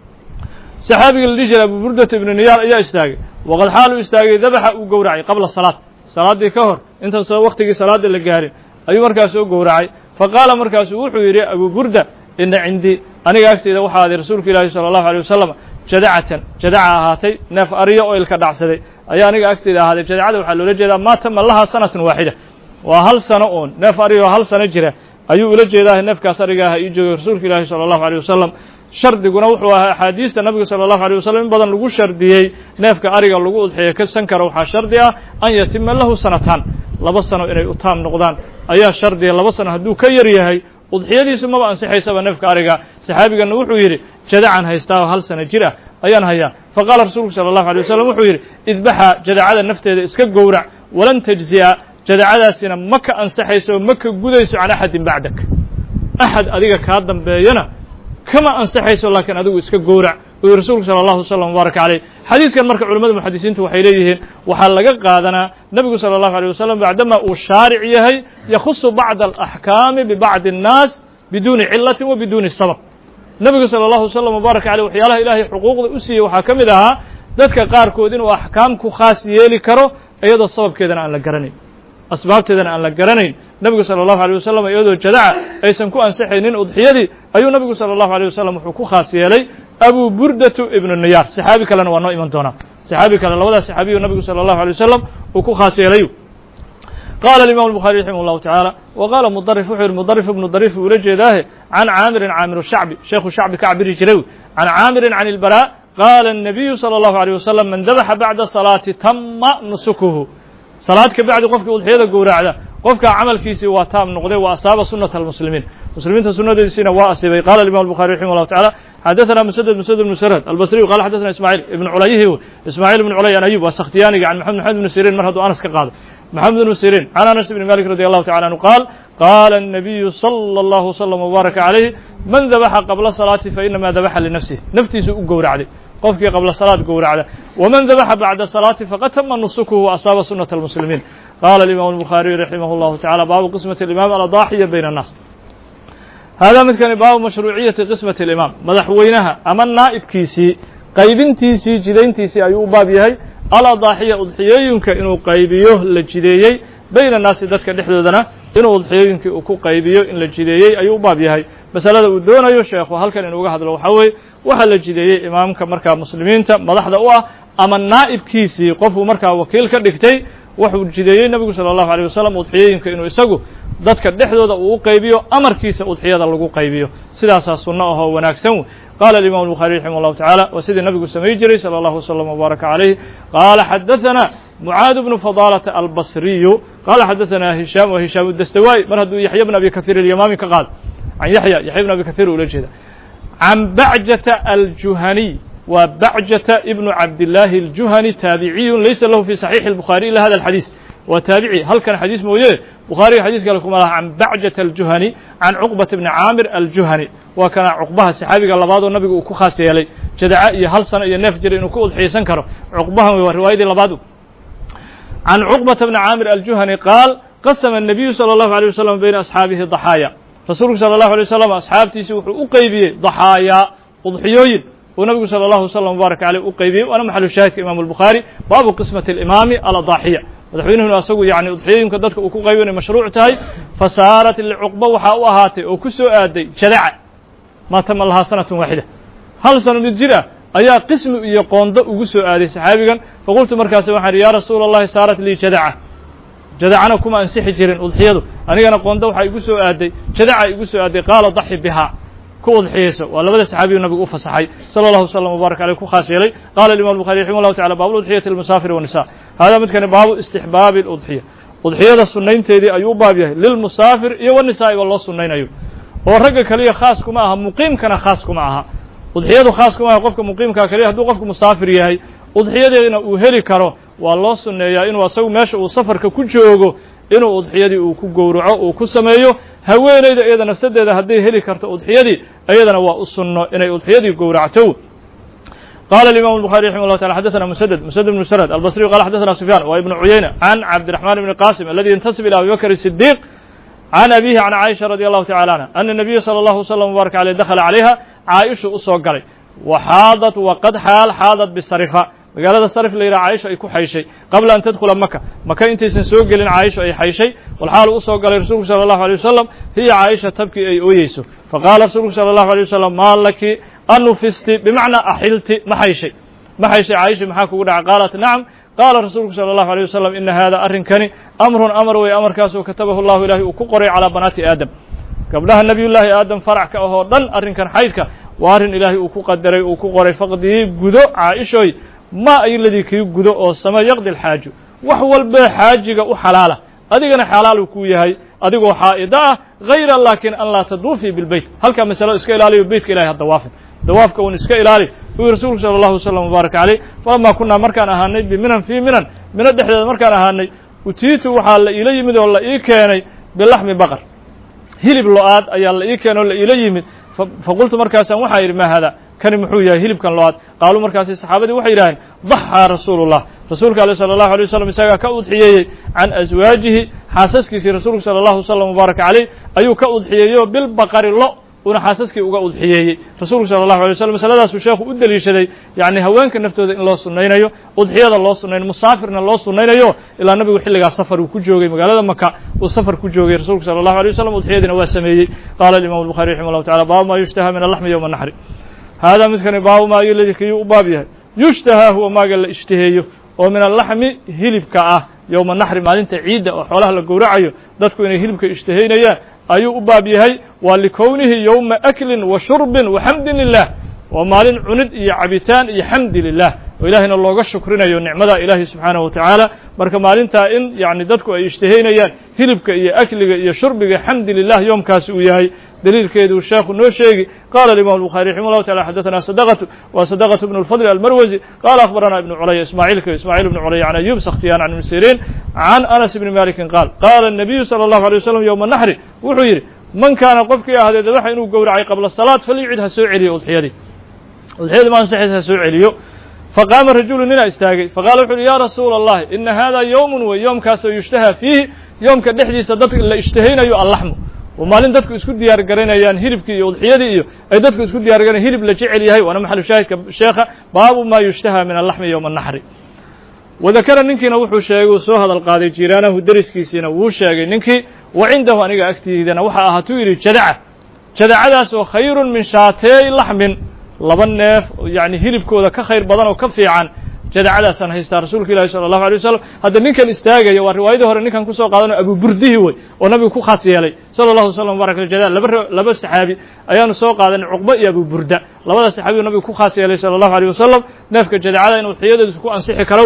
saxaabiga la dhihi jiray abu burdata ibnu niyaar ayaa istaagay waqad xaalu istaagay dabaxa uu gowracay qabla salaad salaaddii ka hor intaan waktigii salaadda la gaarin ayuu markaas u gowracay faqaala markaasuu wuxuu yidhi abu burda ina cindii aniga agteyda waxaa aday rasuulka ilaahi salى allahu alيه wasalam jadacatan jadaca ahaatay neef ariyo oo ilka dhacsaday ayaa aniga agteyda ahaaday jadacada waxaa loola jeedaa maa tama lahaa sanatan waaxida waa hal sano oon neef ariyo hal sano jira ayuu ula jeedaa neefkaas ariga ah ii joogay rasuulka ilaahi salى allahu alيه wasalam shardiguna wuxuu ahaa axaadiista nabiga salى allahu alيه wasalam in badan lagu shardiyey neefka ariga lagu udxiya ka san kara waxaa shardi ah an yatima lahu sanataan laba sano inay u taam noqdaan ayaa shardiya laba sano hadduu ka yar yahay udxiyadiisu maba ansixaysaba neefka ariga saxaabigana wuxuu yidhi jadacan haystaa hal sano jir ah ayaan hayaa faqaala rasuulku salى allahu alيه wasalam wuxuu yidhi idbaxa jadacada nafteeda iska gowrac walan tajziya jadacadaasina ma ka ansaxayso ma ka gudayso can axadin bacdak axad adiga kaa dambeeyana kama ansaxayso laakiin adigu iska gowrac uu rasuulku salى allahu wasalam mubaaraka caleyh xadiiskan marka culamada muxadisiintu waxay leeyihiin waxaa laga qaadanaa nebigu salى allahu alيه wasalam bacdama uu shaaric yahay yakhusu bacda alaxkaami bibacdi الnaas biduuni cilatin wa biduuni sabab nebigu salى allahu wasalam mubaaraka caleyh waxyaalaha ilaahay xuquuqda u siiyey waxaa ka mid ahaa dadka qaarkood inuu axkaam ku khaas yeeli karo iyadoo sababkeedana aan la garanayn asbaabteedana aan la garanayn nebigu salى allahu alيه wasalam iyadoo jadaca aysan ku ansixaynin udxiyadii ayuu nebigu salى allahu alيه wasalam wuxuu ku khaas yeelay abu burdatu ibnu niyaar saxaabi kalena waa noo iman doonaa saxaabi kale labadaas saxaabiyo nebigu salى allahu alيه wasalam uu ku khaas yeelay qaala alimam الbuخaariي raximah اllahu taعaalى wa qaala mudarif wuxuu yihi mudarif ibnu darif uu ula jeedaahe can caamirin caamir shacbi sheekhu shacbi ka cabiri jiray can caamirin can ilbarا qaala الnabiyu salى allahu alيه wasalam man dabaxa bacda salaati tama nusukuhu salaad ka bacdi qofkii udxiyada gowracda qofkaa camalkiisii waa taam noqday wa asaaba sunata almuslimiin muslimiinta sunadeediisiina waa asibay qala imam الbuخari raximah اllahu taعala xadaثana msdد msdد بن srd albصriyu qala xadaثna ismاعيل ibn culayhi ismاعيل ibn culay an ayub waa sakhtiyaniga can mxamed mxamed bn sirin mar hadduu anas ka qaado mxamed bn sirin can anas bn malik radي allahu taعala anhu qaal qaala الnabiyu slى اllahu وsلم وbaaraka عalayh man dabaxa qabla salaati fainama dabaxa linafsih naftiisu u gowracday qofkii qabla salaad gowracda waman dabaxa bacda salaati faqad tama nusukuhu waasaaba sunata almuslimiin qaala alimam الbuخaariyu raximah اllahu taعala baabu qismati اlimam aladaaxiya bayna الnaas haadaa midkani baabu mashruuciyati qismati اlimaam madaxweynaha ama naa'ibkiisii qaybintiisii jidayntiisii ayuu u baab yahay aladaaxiya udxiyooyinka inuu qaybiyo la jideeyey bayna الnaasi dadka dhexdoodana inuu udxiyooyinkii uu ku qaybiyo in la jideeyey ayuu u baab yahay masalada uu doonayo sheekhu halkan inuuga hadlo waxaa weeye waxaa la jideeyey imaamka markaa muslimiinta madaxda u ah ama naa'ibkiisii qofuu markaa wakiil ka dhigtay wuxuu jideeyey nebigu salى allahu alيه wasalam udxiyooyinka inuu isagu dadka dhexdooda uu u qaybiyo amarkiisa udxiyada lagu qaybiyo sidaasaa sunno ahoo wanaagsan qaala alimam الbuخaariي raximah اllahu taعala waa sidii nabigu samay jiray salى allahu wasalam wbaaraka calayh qaala xadaثana mucaad bnu fadaalata albasriyu qaala xadaثana hishaam wa hishaam dastawaay mar hadduu yaxya bn abi kahiir alyamaami ka qaado can yaxya yaxya bn abi kahiir ula jeeda can bacjata aljuhaniy waa bacjata ibnu cabdillaahi aljuhani taabiciyu laysa lahu fi saxiixi الbukhari ila hada alxadiis waa taabici halkan xadiis mooye bukhaariga xadiis kale kuma laha can bacjata aljuhani can cuqbata bni caamir aljuhani waa kana cuqbaha saxaabiga labaad oo nabigu uu ku khaas yeelay jadaca iyo hal sano iyo neef jira inuu ku udxiyaysan karo cuqbahan waa riwaayadii labaad can cuqbata bni caamir aljuhani qaal qasama الnabiyu salى اllahu alيه wasalam bayna asxaabihi daxaaya rasuulku salى اllahu alيه wasalam asxaabtiisii wuxuu u qeybiyey daxaayaa udxiyooyin uu nabigu salى اllahu wasalam mubaaraka caleyh u qeybiyey waana maxalu shaahidka imam الbukhari baabu qismati اlimaami aladaaxiya madaxweynuhuna asagu yani udxiyooyinka dadka uu ku qaybiyo inay mashruuc tahay fasaarat licuqba waxaa u ahaatay oo ku soo aaday jadaca maa tama lahaa sanatun waaxida hal sano mid jir ah ayaa qismi iyo qoondo ugu soo aaday saxaabigan faqultu markaasi waxaan ihi ya rasuula اllahi saarat lii jadaca jadacana kuma ansixi jirin udxiyadu anigana qoondo waxaa igu soo aaday jadaca igu soo aaday qaala daxi bihaa ku udxiyayso waa labada saxaabiyu nabigu u fasaxay salى اllahu wslam wbaaraka aleyh ku khaas yeelay qala imam الbuخari raximah اllahu tacala baabu udxiyati lmusaafir wالnisa hada midkani baabu istixbaabi اudxiya udxiyada sunaynteedii ayuu u baab yahay lilmusaafir iyo wanisaa'iba loo sunaynayo oo ragga kaliya khaas kuma aha muqiimkana khaas kuma aha udxiyadu khaas kuma aha qofka muqiimkaa kaliya hadduu qofku musaafir yahay udxiyadeedina uu heli karo waa loo sunneeyaa inuu asagu meesha uu safarka ku joogo inuu udxiyadii uu ku gowraco uu ku sameeyo haweenayda iyada nafsadeeda hadday heli karto udxiyadii iyadana waa u sunno inay udxiyadii gowracto قال الإمام البخاري رحمه الله تعالى حدثنا مسدد مسدد بن مسرد البصري قال حدثنا سفيان وابن عيينة عن عبد الرحمن بن قاسم الذي ينتسب إلى أبي بكر الصديق عن أبيه عن عائشة رضي الله تعالى عنها أن النبي صلى الله عليه وسلم وبارك عليه دخل عليها عائشة أصوق عليه وحاضت وقد حال حاضت بالصرخة magaalada sarif la yidhaha caaisha ay ku xayshay qabla an tadkhula maka maka intaysan soo gelin caaisha ay xayshay walxaal u soo galay rasuulku sala allahu alay wasalam hiya caaisha tabkii ay ooyeyso faqaala rasuulku sala allahu alay wasalam maa laki anufisti bimacnaa axilti ma xayshay ma xayshay caaisha maxaa kugu dhaca qaalat nacam qaala rasuulku sala allahu alay wasalam ina hada arrinkani amrun amar wey amarkaasoo katabahu allahu ilahay uu ku qoray calaa banaati aadam gabdhaha nebiyullaahi aadam farac ka ahoo dhan arrinkan xaydka waa arrin ilaahay uu ku qadaray uu ku qoray faqdii gudo caaishoy ma ayladii kii gudo oo same yaqdi alxaaju wax walbee xaajiga u xalaala adigana xalaalu kuu yahay adigoo xaa'ida ah hayra laakiin an laa taduufii bilbeyt halkaa masalo iska ilaaliyo beytka ilahay ha dawaafin dawaafka un iska ilaali uu rasuulku sala allahu wasalam wabaarak caleyh falamaa kunaa markaan ahaanay biminan fii minan mino dhexdeeda markaan ahaanay utiitu waxaa la iila yimid oo la ii keenay bilaxmi baqar hilib lo-aad ayaa la ii keenay oo la iila yimid faqultu markaasaan waxaa yidhi maa hada kani muxuu yahay hilibkan lo-aad qaaluu markaasi saxaabadii waxay yidhaaheen daxaa rasuulu llah rasuulka ale sala allahu alay wasalam isagaa ka udxiyeeyey can aswaajihi xaasaskiisii rasuulku sala allahu wasalam wabaarak caleyh ayuu ka udxiyeeyo bilbaqari lo una xaasaskii uga udxiyeeyey rasuulku sala allahu alay wasalam masaladaasuu sheekhu u deliishaday yacni haweenka naftooda in loo sunnaynayo udxiyada loo sunnaynayo musaafirna loo sunnaynayo ilaa nabigu xilligaa safar uu ku joogay magaalada maka uu safar ku joogay rasuulku sala allahu alay wasalam udxiyadiina waa sameeyey qaala alimamu albukhari raximah llahu tacala baabu maa yushtaha min alaxmi yowma naxri haadaa midkani baabu maa yoladii kiyuu u baab yahay yushtahaa huwa maaga la ishtiheeyo oo min allaxmi hilibka ah yowma naxri maalinta ciidda oo xoolaha la gowracayo dadku inay hilibka ishtihaynayaan ayuu u baab yahay waa likownihi yowma aklin wa shurbin wa xamdin lilah waa maalin cunid iyo cabitaan iyo xamdi lilah oo ilaahayna looga shukrinayo nicmada ilaahay subxaanahu watacaala marka maalintaa in yacni dadku ay ishtihaynayaan hilibka iyo akliga iyo shurbiga xamdi lilah yoomkaasi uu yahay dliilkeedu sheekhu noo sheegi qala الimam الbخarي رaximه الlahu taعala xadaثna صدqة wa صدqة بن الفضل almarwزي qala akhbarana iبن culaya ismاعيilka ismاعيل بن culaya can ayub skhtiyaan can ibn sirin can anas bni maliki qaal qala النabiyu salى الlahu عalيه waslم yowma naxri wuxuu yidhi man kaana qofkii ahdeed waxa inuu gowracay qabla salaad falyucid ha soo celiyo udxiyadii udxiyadii maansaxiis ha soo celiyo faqaama rajulu ninaa istaagay faqala wuxu uhi ya rasuula الlahi ina hada yowm wey yoomkaasoo yushtaha fiihi yoomka dhexdiisa dadka la ishtahaynayo allaxmu oo maalin dadku isku diyaar garanayaan hilibkii iyo udxiyadii iyo ay dadku isku diyaar garanayaan hilib la jecel yahay waana maxalu shaahidka sheekha baabu maa yushtaha min allaxmi yowma naxri wadakara ninkiina wuxuu sheegay uu soo hadal qaaday jiiraanahu deriskiisiina wuu sheegay ninkii wa cindahu aniga agtiidana waxa ahaatuu yidhi jadaca jadacadaas oo khayrun min shaateey laxmin laba neef yacni hilibkooda ka khayr badan oo ka fiican jadacadaasaan haystaa rasuulka ilahi sala allahu alay wasalam hadda ninkan istaagaya waa riwaayadii hore ninkan kusoo qaadanayo abuburdihi wey oo nabigu ku khaas yeelay sala allahu wasalam barak jada laba laba saxaabi ayaanu soo qaadanay cuqba iyo abuburda labada saxaabiyu nabigu ku khaas yeelay sala allahu alيh wasalam neefka jadacada in udxiyadooda ku ansixi karo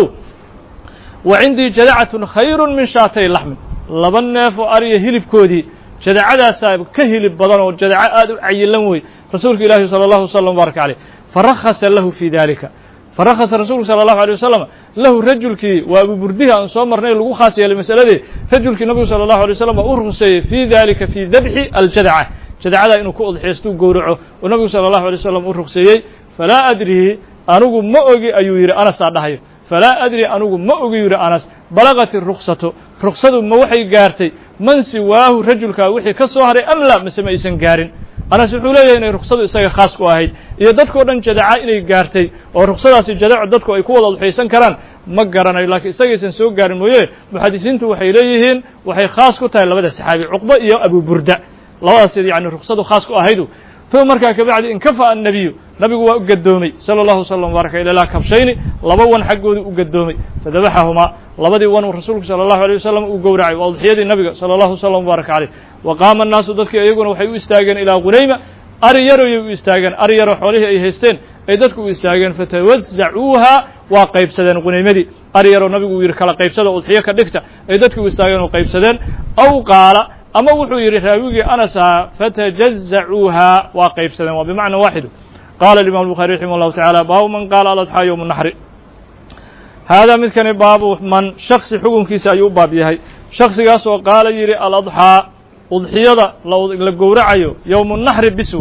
wa cindii jadacatun khayru min shaatay laxmin laba neef oo ariya hilibkoodii jadacadaasaa ka hilib badan oo jadaco aad u cayilan wey rasuulka ilaahi sala allahu wasalam barak caleyh farakhasa lahu fi dalika farakhasa rasuulku sala allahu alay wasalam lahu rajulkii waa abuburdihi aan soo marnay lagu khaas yeelay masaladii rajulkii nabigu sala allahu alay wasalam waa u ruqseeyey fii dalika fii dabxi aljadaca jadacada inuu ku udxiyastuu gowraco oo nabigu sala allahu alay wasalam u ruqseeyey falaa adrihi anigu ma ogi ayuu yidhi anasaa dhahayo falaa adri anigu ma ogi yidhi anas balagati ruksatu ruksadu ma waxay gaartay man siwaahu rajulkaa wixii ka soo haray am la mase ma aysan gaarin anas wuxuu leeyahay inay ruksadu isaga khaas ku ahayd iyo dadkao dhan jadaca inay gaartay oo ruksadaasi jadaco dadku ay ku wada udxiyaysan karaan ma garanayo laakiin isagaysan soo gaarin mooye muxadisiintu waxay leeyihiin waxay khaas ku tahay labada saxaabi cuqba iyo abuburda labadaas yani ruksadu khaas ku ahaydu uma markaa kabacdi inkafa'a annabiyu nabigu waa u gadoomay sala allahu wasalam baaraka ilaa kabshayni laba wan xaggooda u gadoomay fadabaxahumaa labadii wan uu rasuulku sala allahu alay wasalam uu gowracay waa udxiyadii nabiga sala allahu wasalam baaraka caleyh wa qaama annaasu dadkii iyaguna waxay u istaageen ilaa ghunayma ari yaroyay u istaageen ari yaro xoolihii ay haysteen ay dadku u istaageen fatawasacuuha waa qaybsadeen ghunaymadii ari yaroo nabigu uu yidhi kala qaybsada udxiyo ka dhigta ay dadkii u istaageen oo qaybsadeen aw qaala ama wuxuu yidhi raawigii anasaa fatajazacuuha waa qaybsadeen waa bimacna waaxidu qala الimam الbخarي raximah الlahu taعalى baabu man qaala aladxaa yowma naxri haadaa midkani baabu man shaksi xukunkiisa ayuu u baab yahay shaksigaas oo qaala yidhi aladxaa udxiyada la gowracayo yowmu naxri biswe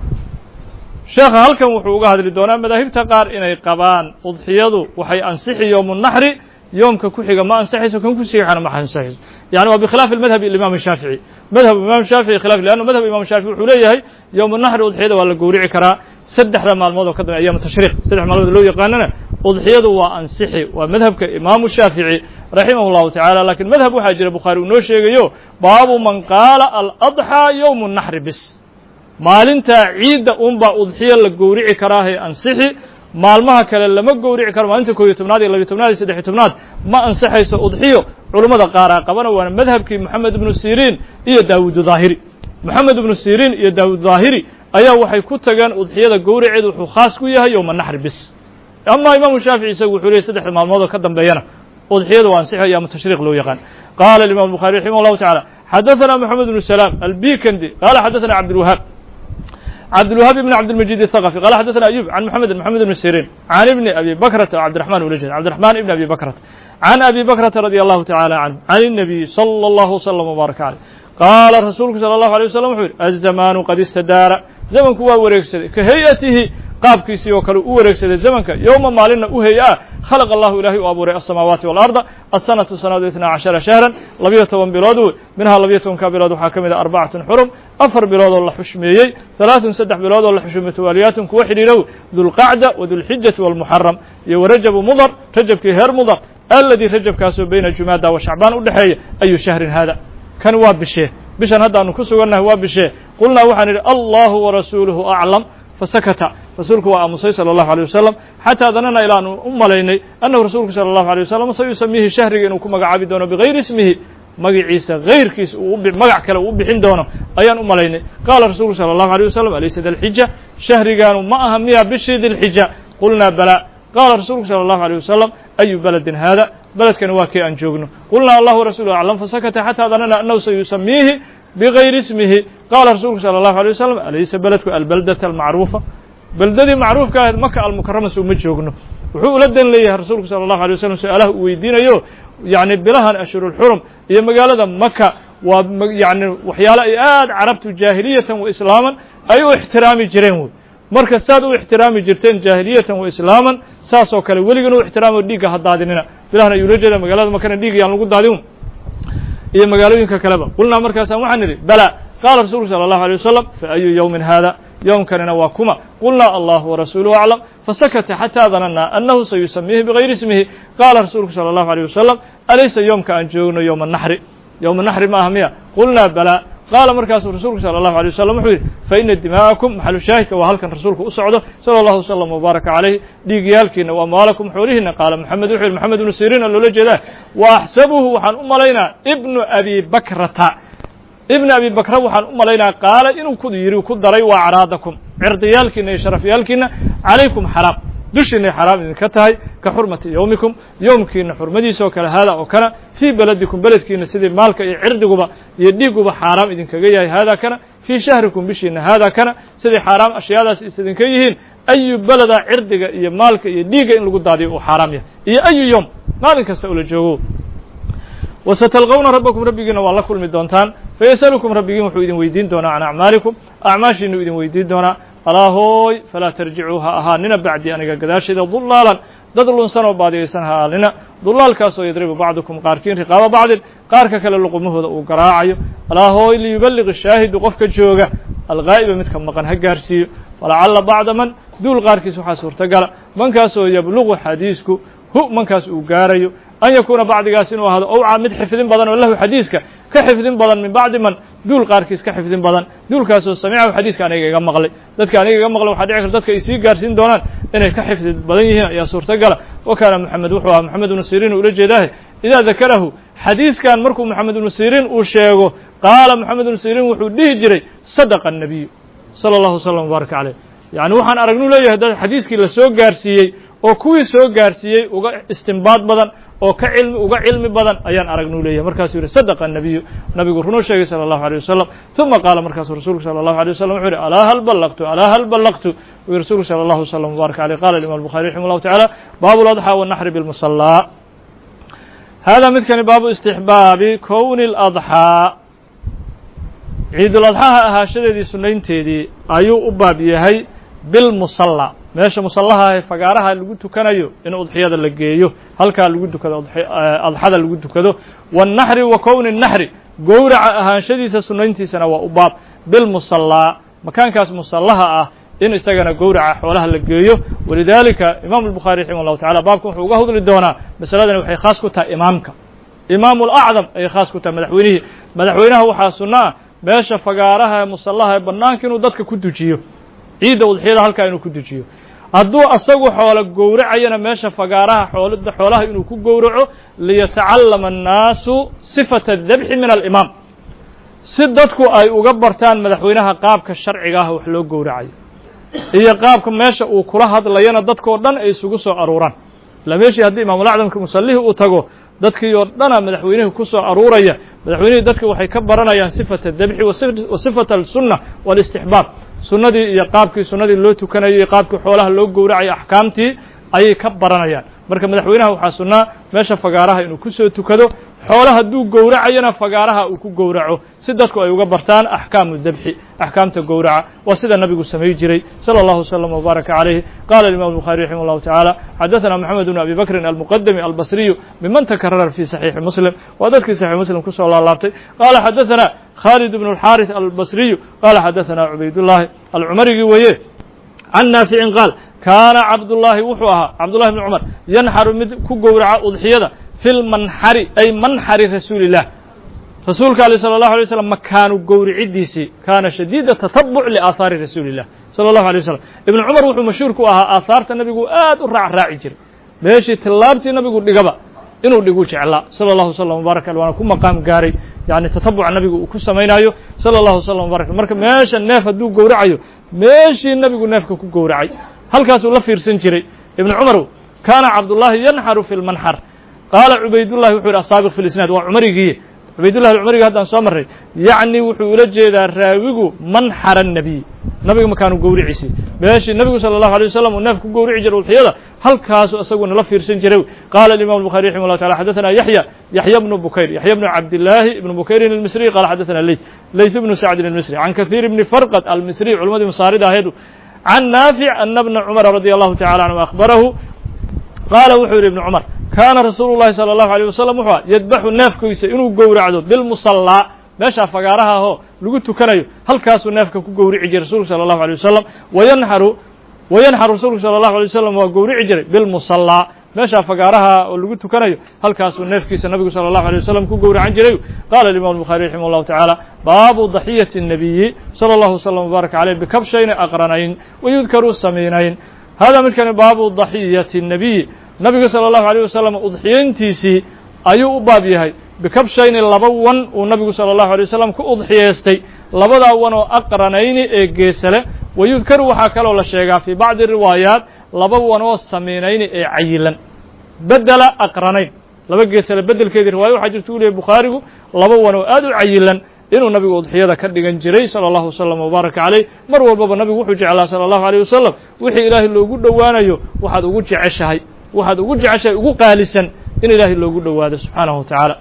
sheekha halkan wuxuu uga hadli doonaa madaahibta qaar inay qabaan udxiyadu waxay ansixi yowmu naxri yoomka ku xiga ma ansaxayso kan ku siixana ma ansaxayso yani waa bikhilaaf almadhab imaam shaafici madhab imaam shaafici khilaaf lianna madhab imaam shaafici wuxuu leeyahay yowmu naxri udxiyada waa la gowrici karaa saddexda maalmood oo ka dambe ayaam tashriiq saddex maalmood loo yaqaanana udxiyadu waa ansixi waa madhabka imaamu shaafici raximah llahu tacaala lakiin madhab waxaa jira bukhaari uu noo sheegayo baabu man qaala aladxaa yowmu naxri bis maalintaa ciidda unbaa udxiyo la gowrici karaahay ansixi maalmaha kale lama gowrici karo maalinta koob iyo tobnaad iyo labiyo tobnaad iyo saddex iyo tobnaad ma ansaxayso udxiyo culummada qaaraa qabana waana madhabkii moxamed ibnu siriin iyo daawuud daahiri moxamed ibnu siriin iyo daawuud daahiri ayaa waxay ku tageen udxiyada gowraceedu wuxuu khaas ku yahay yowma naxri bis ama imaamu shaafici isagu wuxuu leeyay saddexda maalmood oo ka dambeeyana udxiyada waa ansixi ayaamu tashriiq loo yaqaan qaala imam الbukhari raximah اllahu taعala xadaثana moxamed bnu salaam albikandi qala xadaثana cabdilwahaab cabdilwahaab ibn cabdilmajid الthaqafi qala xadaثana ayub can moxamedin moxamed ibn sirin can ibni abi bakrata cabdiraxman ula jeeda cabdiraxman ibn abi bakrata can abi bakrata radi allahu taعala canhu can الnabiy salى اllahu wslm wbaaraka caleyh qaala rasuulku salى اllahu alيه waslm wuxuu yihi azamaanu qad istadaara zamanku waa wareegsaday ka hay-atihi qaabkiisii oo kale u wareegsaday zamanka yowma maalinna u hay-a khalaqa allahu ilaahay u abuuray aلsamaawaati waاlarda aلsanatu sanadu itnaa cashara shahran labiyo toban bilood wey minhaa labiyo tobanka bilood waxaa ka mid a arbacatun xurum afar bilood oo la xushmeeyey halaaثun saddex bilood oo la xushmeeyey mutawaaliyaatun kuwa xidhiirow dulqacda wadulxijati wاlmuxaram iyo warajabu mudar rajabkii heer mudar aladii rajabkaasoo bayna jumaada wa shacbaan u dhexeeya ayu shahrin hada kan waa bishee bishan haddaanu ku sugannahay waa bishee qulnaa waxaan idhi allahu warasuuluhu aclam fasakata rasuulku waa aamusay salى اllahu alيه wasalam xataa danana ilaanu u malaynay annahu rasuulku salى اllahu alيه wasalam sayusamiihi shahriga inuu ku magacaabi doono bigayri ismihi magaciisa gayrkiisa uu magac kale uu bixin doono ayaan u malaynay qaala rasuulku salى اllahu alيه wasalam alaysa dilxija shahrigaanu ma aha miya bishii dilxija qulnaa bala qaala rasuulku salى اllahu alيه wasalam ayu beledin hada beledkani waa kii aan joogno qulnaa allahu warasuluhu aclam fasakata xataa danana annahu sayusamiihi bigayri ismihi qaala rasuulku salى اllahu alيه wasalam alaysa beledku albaldata almacruufa beldadii macruufka ahayd maka almukarama so uma joogno wuxuu ula dan leeyahay rasuulku salى اllahu alيه wasalam su-aalaha uu weydiinayo yani bilahan ashhurulxurum iyo magaalada maka waa yani waxyaale ay aad carabtu jaahiliyatan wa islaaman ay u ixtiraami jireen wey marka saad u ixtiraami jirteen jaahiliyatan wa islaaman saas oo kale weligan u ixtiraamo dhiigga ha daadinina bilahan ayuu la jeeda magaalada makana dhiig yaan lagu daadin iyo magaalooyinka kaleba qulnaa markaasaan waxaan idhi bala qaala rasuulku salى اllahu alيه wasalam fa ayu yowmin hada yowmkanina waa kuma qulnaa allahu warasuuluhu aclam fasakata xataa danana annahu sayusamiihi bigayri ismihi qaala rasuulku salى اllahu alيه wasalam alaysa yoomka aan joogno yowma naxri yowma naxri ma aha miya qulnaa bala qaala markaasuu rasuulku salى اllahu alيه wasalam wuxuu yidhi faina dima'akum maxalu shaahidka waa halkan rasuulku u socdo salى اllahu wslam wbaaraka calayh dhiigyaalkiina wa amwaalakum xoolihiina qaala moxamed wuxuu yihi moxamed ibnu siriina loola jeedaa wa axsabuhu waxaan u malaynaa ibnu abi bakrata ibn abi bakra waxaan u malaynaa qaala inuu ku yidhi ku daray waa acraadakum cirdiyaalkiina iyo sharafyaalkiina calaykum xaraam dushiinay xaraam idinka tahay ka xurmati yowmikum yowmkiina xurmadiisa oo kale haada oo kana fii beledikum beledkiina sidii maalka iyo cirdiguba iyo dhiiguba xaaraam idinkaga yahay haada kana fii shahrikum bishiina haada kana sidii xaaraam ashyaadaas is idinka yihiin ayu beleda cirdiga iyo maalka iyo dhiigga in lagu daadiyo uu xaaraam yahay iyo ayu yowm maalin kasta ula joogo wasatalqawna rabbakum rabbigiina waa la kulmi doontaan fayasalukum rabbigiin wuxuu idin weydiin doonaa can acmaalikum acmaashiinu idin weydiin doonaa alaa hooy falaa tarjicuu ha ahaanina bacdii aniga gadaashayda dulaalan dad lunsan oo baadiyaysan ha ahaanina dulaalkaasoo yadribu bacdukum qaarkiin riqaaba bacdin qaarka kale luqumahooda uu garaacayo alaa hooy liyuballiq shaahidu qofka jooga algaa'iba midka maqan ha gaarsiiyo falacalla bacda man duul qaarkiis waxaa suurtagala mankaasoo yabluqu xadiisku hu mankaas uu gaarayo an yakuuna bacdigaas inuu ahaado owca mid xifdin badan oo lahu xadiiska ka xifdin badan min bacdi man duul qaarkiis ka xifdin badan duulkaasoo samicahu xadiiska aniga iga maqlay dadka aniga iga maqlay waxaa dhici karta dadka ay sii gaarsiin doonaan inay ka xifdi badan yihiin ayaa suurtagala wa kaana moxamed wuxuu ahaa moxamed ibnu siriin ula jeedaahe idaa dakarahu xadiiskan markuu moxamed ibnu siriin uu sheego qaala moxamed ibnu siriin wuxuu dhihi jiray sadaqa الnabiyu salى اllahu wslam wbaaraka caleyh yani waxaan aragnuu leeyahay dad xadiiskii la soo gaarsiiyey oo kuwii soo gaarsiiyey uga istinbaad badan oo ka cilmi uga cilmi badan ayaan aragnuu leeyahay markaasuu yihi sadaqa الnabiyu nabigu runuu sheegay salى اllahu alيه wasalam uma qaala markaasuu rasuulku salى اllahu alيه wasalam wuxuu yihi alaa hal ballaqtu alaa hal ballaqtu uu rasuulku salى اllahu wslam wbaaraka aleyh qala imam الbukhari raximah اllahu taعala baabu ladxى wالnaxri bاlmusalaa hada midkani baabu istixbaabi kowni اladxaa ciiduladxaha ahaashadeedii sunaynteedii ayuu u baab yahay bilmusalla meesha musallaha ee fagaaraha lagu tukanayo in udxiyada la geeyo halkaa lagu tukado adxada lagu tukado waالnaxri wa kowni الnaxri gowraca ahaanshadiisa sunayntiisana waa u baab bilmusallaa makaankaas musallaha ah in isagana gowraca xoolaha la geeyo walidaalika imaamu الbukhaari raximah الlahu tacala baabkan wuxuu uga hadli doonaa masaladani waxay khaas ku tahay imaamka imaamu اlacdam ayay khaas ku tahay madaxweynihii madaxweynaha waxaa sunno ah meesha fagaaraha ee musallaha ee bannaanka inuu dadka ku dujiyo ciidda udxiyada halkaa inuu ku dujiyo hadduu asagu xoolo gowracayana meesha fagaaraha xoolada xoolaha inuu ku gowraco liyatacallama annaasu sifata adabxi min alimaam si dadku ay uga bartaan madaxweynaha qaabka sharciga ah wax loo gowracayo iyo qaabka meesha uu kula hadlayana dadkoo dhan ay isugu soo aruuraan ila meeshii haddii imaamulacdamka musallihii uu tago dadkii oo dhana madaxweynihii ku soo aruuraya madaxweynihii dadka waxay ka baranayaan sifata adabxi wa sifata alsunna waalistixbaab sunnadii iyo qaabkii sunnadii loo tukanayo iyo qaabkii xoolaha loo gowracayo axkaamtii ayay ka baranayaan marka madaxweynaha waxaa sunnaa meesha fagaaraha inuu ku soo tukado xoolo hadduu gowracayana fagaaraha uu ku gowraco si dadku ay uga bartaan axkaamu dabxi axkaamta gowraca waa sida nabigu samay jiray salى اllahu وsلم وbaaraka عalayh qala imam الbخarي raximah الlahu taعalى xadaثna mxamed bn abi bakrin almqdmi albصriyu miman takarara fi صaxiixi muslim waa dadkii saxiix muslim kusoo laalaabtay qala xadaثna khalid bn الxariث albصriyu qala xadaثna cubaydالlahi alcumarigii weye can naaficin qaal kaana cabdullaahi wuxuu ahaa cabdullahi bn cumar yanxaru mid ku gowraca udxiyada fi lmanxari ay manxari rasuuli illah rasuulka aleh salى اllahu alay slam makaanu gowricidiisii kaana shadiida tatabuc liaahaari rasuuli illah salى اllahu alay wasalam ibnu cumar wuxuu mashhuur ku ahaa aahaarta nabigu aad u raac raaci jiray meeshii tillaabtii nabigu dhigaba inuu dhigu jeclaa salى اllahu wslam wbarak waana ku maqaam gaaray yani tatabuca nabigu uu ku samaynayo salى اllahu wslam wbarak marka meesha neef hadduu gowracayo meeshii nabigu neefka ku gowracay halkaasuu la fiirsan jiray ibnu cumarow kaana cabdullaahi yanxaru fi lmanxar qaala cubaydullahi wuxuu yidhi asaabiq fi lisnaad waa cumarigii cubaydullahi alcumarigi haddaan soo marray yacni wuxuu ula jeedaa raawigu manxara الnabiy nabiga makaanu gowriciisii meeshii nabigu salى اllahu alيه wasalam uu neef ku gowrici jiray udxiyada halkaasuu isaguna la fiirsan jiray qaala imam الbukhari raximah اllahu taala xadaثna yaxya yaxya bnu bukayr yaxya bnu cabdillaahi ibnu bukayrin almisriy qala xadaثna leyt leyt bnu sacdin almisri can kahiir bni farqad almisriy culimadii masaarida aheedu can naafic ana bna cumara radi allahu tacala canhu akhbarahu qaala wuxuu yidhi ibnu cumar kaana rasuulu llahi salى اllahu alيه wasalam wuxuu yadbaxu neefkiisa inuu gowracdo bilmusallaa meeshaa fagaaraha ahoo lagu tukanayo halkaasuu neefka ku gowrici jiray rasulku salى اllahu alيه wasalam wayanxaru wayanxaru rasulku salى اllahu alيه wasalam waa gowrici jiray bilmusallaa meeshaa fagaaraha oo lagu tukanayo halkaasuu neefkiisa nabigu salى اllahu alيه wasalam ku gowracan jiray qala imam الbukhari raximah اllahu taعaalى baabu daxiyati الnabiyi salى اllahu wslam wbaaraka caleyh bikabshayni aqranayn wayudkaru samiinayn hada midkani baabu daxiyati الnabiyi nabiga salى اllahu alيه wasalam udxiyayntiisii ayuu u baab yahay bikabshayni laba wan uu nabigu salى اllahu alيه wasalam ku udxiyaystay labadaa wan oo aqranayni ee geesale wayudkaru waxaa kaloo la sheegaa fii bacdi riwaayaat laba wan oo samiinayni ee cayilan bedela aqranayn laba geesale bedelkeedii riwaaya waxaa jirta u leeyahy bukhaarigu laba wan oo aad u cayilan inuu nabigu udxiyada ka dhigan jiray salى اllahu wslam wbaaraka caleyh mar walbaba nabigu wuxuu jeclaa salى اllahu alيه wasalam wixii ilaahay loogu dhowaanayo waxaad ugu jeceshahay waxaad ugu jeceshahay ugu qaalisan in ilaahay loogu dhowaado subxaanahu wa tacaala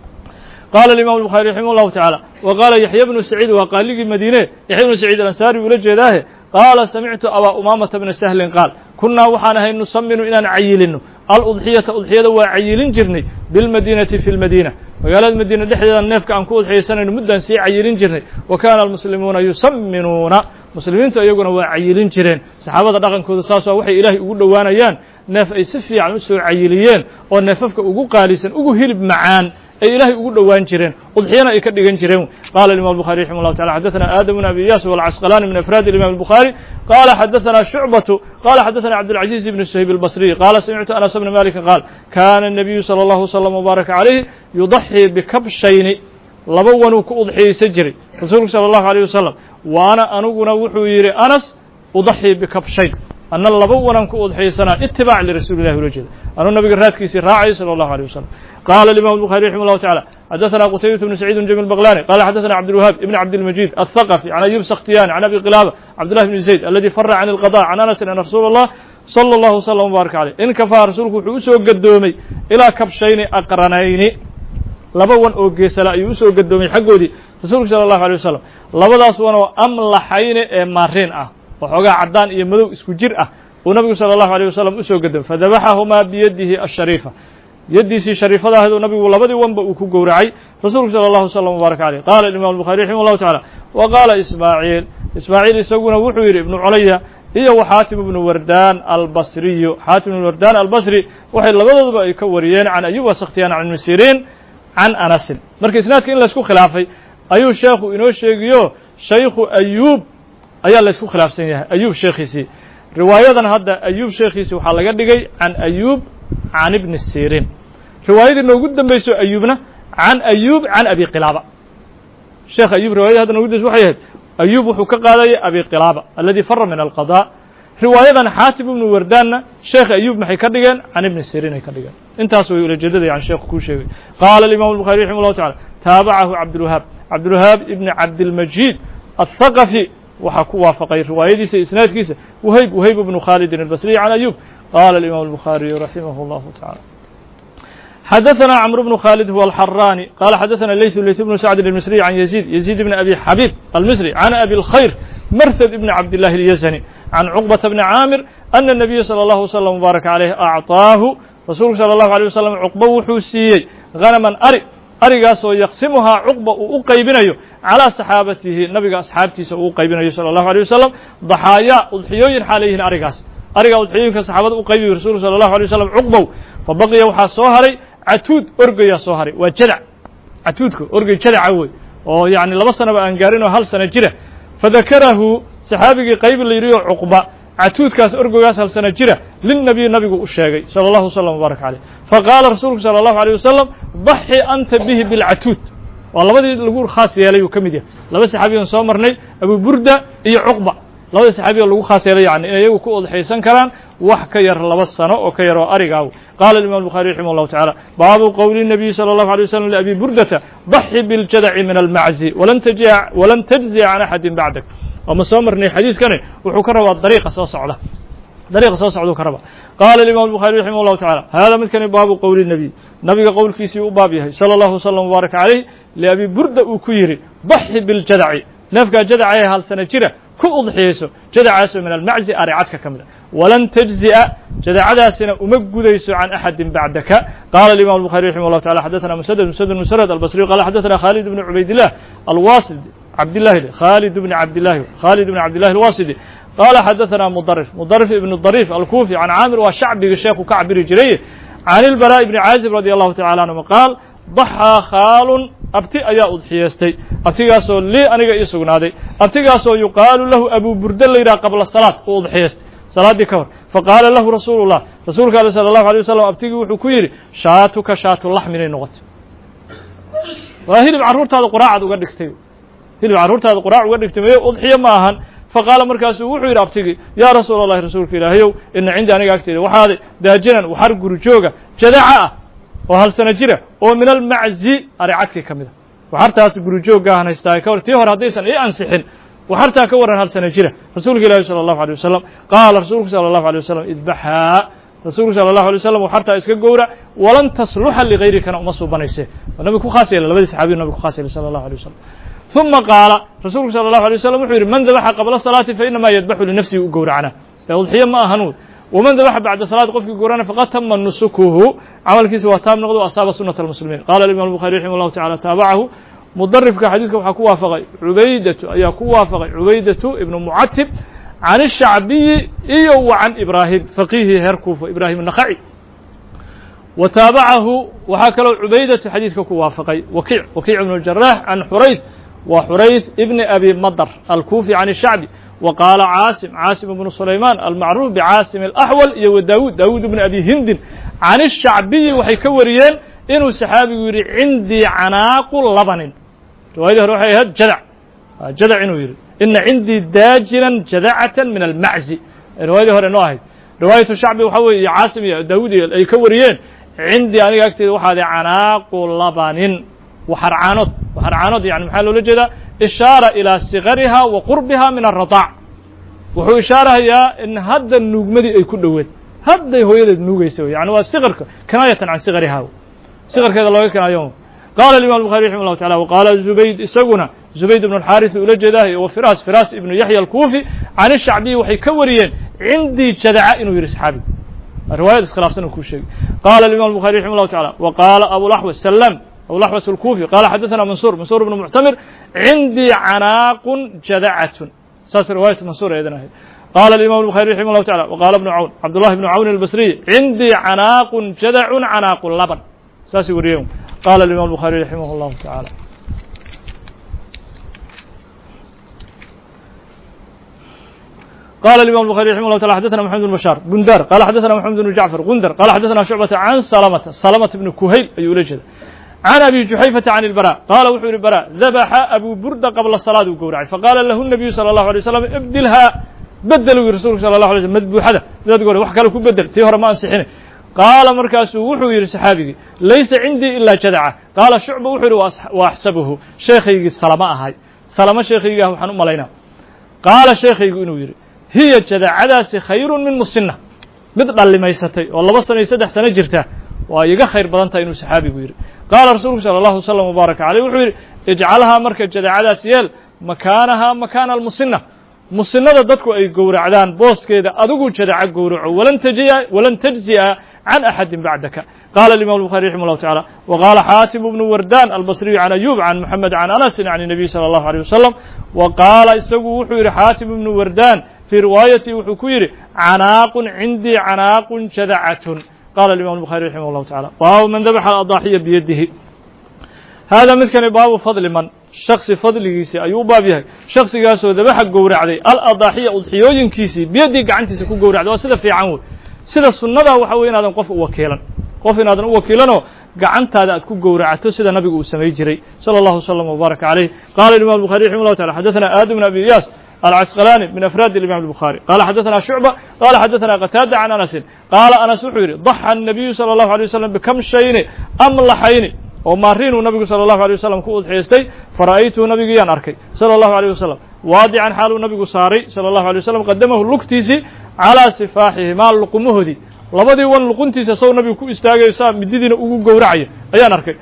qaala imam الbukhari raximah اllahu taعaalى wa qaala yaxya bnu saciid waa qaaligii madiine yaxya bnu saciid alansaari ula jeedaahe qaala samictu abaa umaamata bna sahlin qaal kunnaa waxaan ahay nusaminu inaan cayilino aludxiyata udxiyada waa cayilin jirnay bilmadiinati fi lmadiina magaalada madiina dhexdeeda neefka aan ku udxiyaysanayno muddaan sii cayilin jirnay wa kaana almuslimuuna yusaminuuna muslimiintu iyaguna waa cayilin jireen saxaabada dhaqankooda saas waa waxay ilaahay ugu dhowaanayaan neef ay si fiican u soo cayiliyeen oo neefafka ugu qaalisan ugu hilib macaan ay ilaahay ugu dhowaan jireen udxiyana ay ka dhigan jireen qala imam الbukhari raximah اllahu taala xadaثna aadam bn abi iyas walcasqalani min afraad imam الbukhari qala xadaثna shucbatu qala xadaثna cabdالcaزiز bn shayb الbصriy qala samictu anas bna maliki qaal kana الnabiyu salى اllahu wslam wbaaraka calayh yudaxii bikabshayni laba wanuu ku udxiyaysan jiray rasuulku salى اllahu alيه wasalam waana aniguna wuxuu yidhi anas udaxii bikabshayn ana laba wanan ku udxiyaysanaa itibaac lirasuuli illahi ula jeeda anuu nabiga raadkiisii raacay salى اllahu alيه wasalam qala imam الbukhari raximah اllahu taعalى xadaثna qutaybة bn saciid jami baqlani qala xadaثna cabdالwahaab ibn cabdilmajid aلthaqfi can ayub sakhtiyani can abi qilaaba cabdullahi bn zayd aladi fara can اlqضاء can anasin ana rasuula اllah صلى الله وسلم وبارك عليه إن كفى رسولك وحوسه قدومي إلى كبشين أقرنين لبوان أو جيسلا يوسو قدومي حقودي رسولك صلى الله عليه وسلم لبداس وانا أملحين مارين أه وحوغا عدان يمدو اسكو جرأة ونبي صلى الله عليه وسلم اسو قدم فذبحهما بيده الشريفة يدي سي شريفة هذا النبي ولبدي وانبا وكو قورعي رسولك صلى الله عليه وسلم وبارك عليه قال الإمام البخاري رحمه الله تعالى وقال إسماعيل إسماعيل يسوون وحوير ابن عليا هي وحاتم بن وردان البصري حاتم بن وردان البصري وحي لبدو يكوريين عن أيوب وسختيان عن المسيرين عن أنس مركز إسنادك إن لسكو خلافي أيوب شيخ إنو شيخيو شيخ أيوب أيا لسكو خلاف سنية أيوب شيخيسي رواية هذا أيوب شيخيسي وحلقة دقي عن أيوب عن ابن السيرين رواية إنه قدام بيسو أيوبنا عن أيوب عن أبي قلابة شيخ أيوب رواية هذا نقول وحيد أيوب حقق علي أبي قلابة الذي فر من القضاء رواية حاتم بن وردان شيخ أيوب محي كردقان عن ابن السيرين كردقان انتهى إلى الجدد عن شيخ كوشيوي قال الإمام البخاري رحمه الله تعالى تابعه عبد الوهاب عبد الوهاب ابن عبد المجيد الثقفي وحكوا وافقي رواية دي إسناد كيسة وهيب وهيب بن خالد البصري عن أيوب قال الإمام البخاري رحمه الله تعالى حدثنا عمرو بن خالد هو الحراني قال حدثنا الليث الليث بن سعد المصري عن يزيد يزيد بن أبي حبيب المصري عن أبي الخير مرثد بن عبد الله اليزني عن عقبة بن عامر أن النبي صلى الله عليه وسلم وبارك عليه أعطاه رسول صلى الله عليه وسلم عقبة وحوسيي غنما أري أريقاس يقسمها عقبة وقيبنيه على صحابته النبي أصحابته وقيبنيه صلى الله عليه وسلم ضحايا أضحيين حاليهن أريقاس أريقا أضحيين كصحابة وقيبه رسول صلى الله عليه وسلم عقبة فبقي وحا صهري عتود أرقيا صهري وجدع عتودك أرقي جدع عوي ويعني لما سنة بأنقارين وهل سنة جرة فذكره صحابي قيب اللي يريد عقبة عتود كاس أرقياس هل سنة جرة للنبي النبي الشاقي صلى الله عليه وسلم وبارك عليه فقال رسولك صلى الله عليه وسلم ضحي أنت به بالعتود والله بدي نقول خاص يلي وكمديه لما صحابي صومرني أبو بردة إي عقبة لما صحابي اللي خاص يلي يعني إيه يكون حيسان كلام وحكير لبس سنة وكير أرجعوا قال الإمام البخاري رحمه الله تعالى باب قول النبي صلى الله عليه وسلم لأبي بردة ضحي بالجدع من المعزي ولن تجزي ولن تجزي عن أحد بعدك وما صومرني حديث كان وحكره الطريقة صاصعة طريقة صاصعة كربا قال الإمام البخاري رحمه الله تعالى هذا مثل كان باب قول النبي نبي قول كيسي وبابيه صلى الله وسلم وبارك عليه لأبي بردة وكيري ضحي بالجدع نفقى جدع هل سنة جرة كل أضحيسه جدع من المعزي أرعتك كاملة ولن تجزئ جدع سنة أمجديس عن أحد بعدك قال الإمام البخاري رحمه الله تعالى حدثنا مسدد مسدد مسرد البصري قال حدثنا خالد بن عبيد الله الواسطي عبد الله خالد بن عبد الله خالد بن عبد الله الواسطي قال حدثنا مضرف مضرف ابن الضريف الكوفي عن عامر والشعبي الشيخ كعب رجليه عن البراء بن عازب رضي الله تعالى عنه قال ضحى خال أبتي أيا أضحيستي أبتي قاسو لي أنا يسقنادي أبتي قاسو يقال له أبو بردة ليرا قبل الصلاة وأضحيست صلاة دي كور فقال له رسول الله رسول الله صلى الله عليه وسلم أبتي وحكيري شاتك شات اللحم من النغط وهي بعرورت هذا قراعة وقد كتير هي بعرورت هذا قراعة وقد كتير أضحية معهن فقال مركز وحير أبتي يا رسول الله رسولك إلهي إن عندي أنا أكتير وحاضي داجنا وحرق رجوجة جدعاء وهل سنجرة ومن المعزي أرعتك كمذا وحرتها سجروجوجة هنستايك ورتيهر هديسا إيه أنسحن وحرتها كورن هل سنجرة رسولك الله صلى الله عليه وسلم قال رسولك صلى الله عليه وسلم اذبحها رسولك صلى الله عليه وسلم وحرتها اسك جورا ولن تصلح لغيرك أنا أمصو بنيسه والنبي كخاسي إلا لبدي صحابي النبي كخاسي صلى الله عليه وسلم ثم قال رسولك صلى الله عليه وسلم وحير من ذبح قبل الصلاة فإنما يذبح لنفسه جورا عنه فأضحية ما هنود ومن ذبح بعد صلاة قف جورانا فقد تم نسكه عمل كيس وتام نقض أصاب سنة المسلمين قال الإمام البخاري رحمه الله تعالى تابعه مضرف كحديثك وحكوا وافق عبيدة يكوا وافق عبيدة ابن معتب عن الشعبي إيه وعن إبراهيم فقيه هركوف إبراهيم النخعي وتابعه وحكى عبيدة حديثك وافق وكيع وكيع بن الجراح عن حريث وحريث ابن أبي مضر الكوفي عن الشعبي وقال عاصم عاصم بن سليمان المعروف بعاصم الأحول يو داود داود بن أبي هند عن الشعبي وحيكوريين إنه سحابي يري عندي عناق لبن رواية روحي جدع جدع إنه يري إن عندي داجنا جدعة من المعزي رواية هرنواهي رواية الشعبي وحوي عاصم داود يكوريين عندي أنا أكتب واحد عناق لبن وحرعانات وحرعانات يعني محل لجدا إشارة إلى صغرها وقربها من الرضاع wuxuu ishaarahayaa in hadda nuugmadii ay ku dhoweed hadday hooyadeed nuugaysa yani waa siqarka kinaayatan can siqarihaa siqarkeeda looga kinaayo qaala imam الbuخarي raximah الlahu taعala waqaala zubayd isaguna zubayd ibn الxaariث ula jeedahay wa firas firas ibnu yaxya alkuufi can الshacbiyi waxay ka wariyeen cindii jadaca inuu yihi saxaabigu riwaayad iskhilaafsan uu ku sheegay qaala imam الbuخarي raximah الlahu taعala wa qaala abulaxwas salam abulaxwas alkuufi qaala xadaثana mansur mansur ibnu muctamir cindii canaaqun jadacatun saas riwaayat mansur eedan ahayd qaala imam الbuخarي raximah الlahu taعala waqaala ibnu cawn cabdullahi ibnu cawn albasriy cindii canaaqun jadacun canaaqu laban saasay wariyeen qaala imam الbuخarي raximah الlahu taعala قال الإمام البخاري رحمه الله تعالى حدثنا محمد بن بشار بندار قال حدثنا محمد بن جعفر غندر قال حدثنا شعبة عن سلمة سلمة بن كهيل أي ولجد عن أبي جحيفة عن البراء قال وحور البراء ذبح أبو بردة قبل الصلاة وقورعي فقال له النبي صلى الله عليه وسلم ابدلها بدلوا رسولك صلى الله عليه وسلم مذبوحة ذات قول وحكى له بدل تيهر ما أنسحنه قال مركز وحور صحابي ليس عندي إلا جدعة قال شعب وحور وأحسبه شيخي السلماء هاي سلمة شيخي وحنم علينا قال شيخي إنه يري hiya jadacadaasi khayru min musinna mid dhallimaysatay oo laba sano iyo saddex sano jirta waa iga khayr badan tahay inuu saxaabigu yidhi qaala rasuulku sala allahu wasalam wbaaraka caleyh wuxuu yidhi ijcalhaa marka jadacadaas yeel makaanahaa makaana almusinna musinnada dadku ay gowracdaan booskeeda adigu jadaca gowraco walan tajiya walan tajzi'a can axadin bacdaka qaala imam الbuخarي raximah الlahu taعala waqaala xaatim bnu wardan albasriyu can ayub can moxamed can anasin can الnabiy salى الlahu عalيه wasalam wa qaala isagu wuxuu yidhi xaatim ibnu wardan fii riwaayati wuxuu ku yidhi canaaqun cindii canaaqun jadacatun qala imam الbuخarي raximah الlahu taعala baabu man dabaxa aضaaxiya biyadihi hada midkani baabu fadli man shaksi fadligiisii ayuu u baab yahay shaksigaasoo dabaxa gowracday aladaaxiya udxiyooyinkiisii biyadii gacantiisa ku gowracday waa sida fiican wey sida sunnada waxa weye inaadan qof u wakiilan qof inaadan u wakiilanoo gacantaada aad ku gowracato sida nabigu uu samay jiray salى اllahu وsلم وbaaraka عaleyh qala imam الbuخarي raximah الlahu taعala xadaثana aadam bn abi iyaas العسقلاني من أفراد الإمام البخاري قال حدثنا شعبة قال حدثنا قتادة عن أنس قال أنس وحيري ضحى النبي صلى الله عليه وسلم بكم شيء أملحين ومارين النبي صلى الله عليه وسلم كود حيستي فرأيته نبي يان أركي صلى الله عليه وسلم واضعا حال النبي صاري صلى الله عليه وسلم قدمه اللقتيسي على سفاحه ما لقمه دي لبدي وان لقنتيسي سو نبي كو استاغي سا مديدنا ugu gowracay ayaan arkay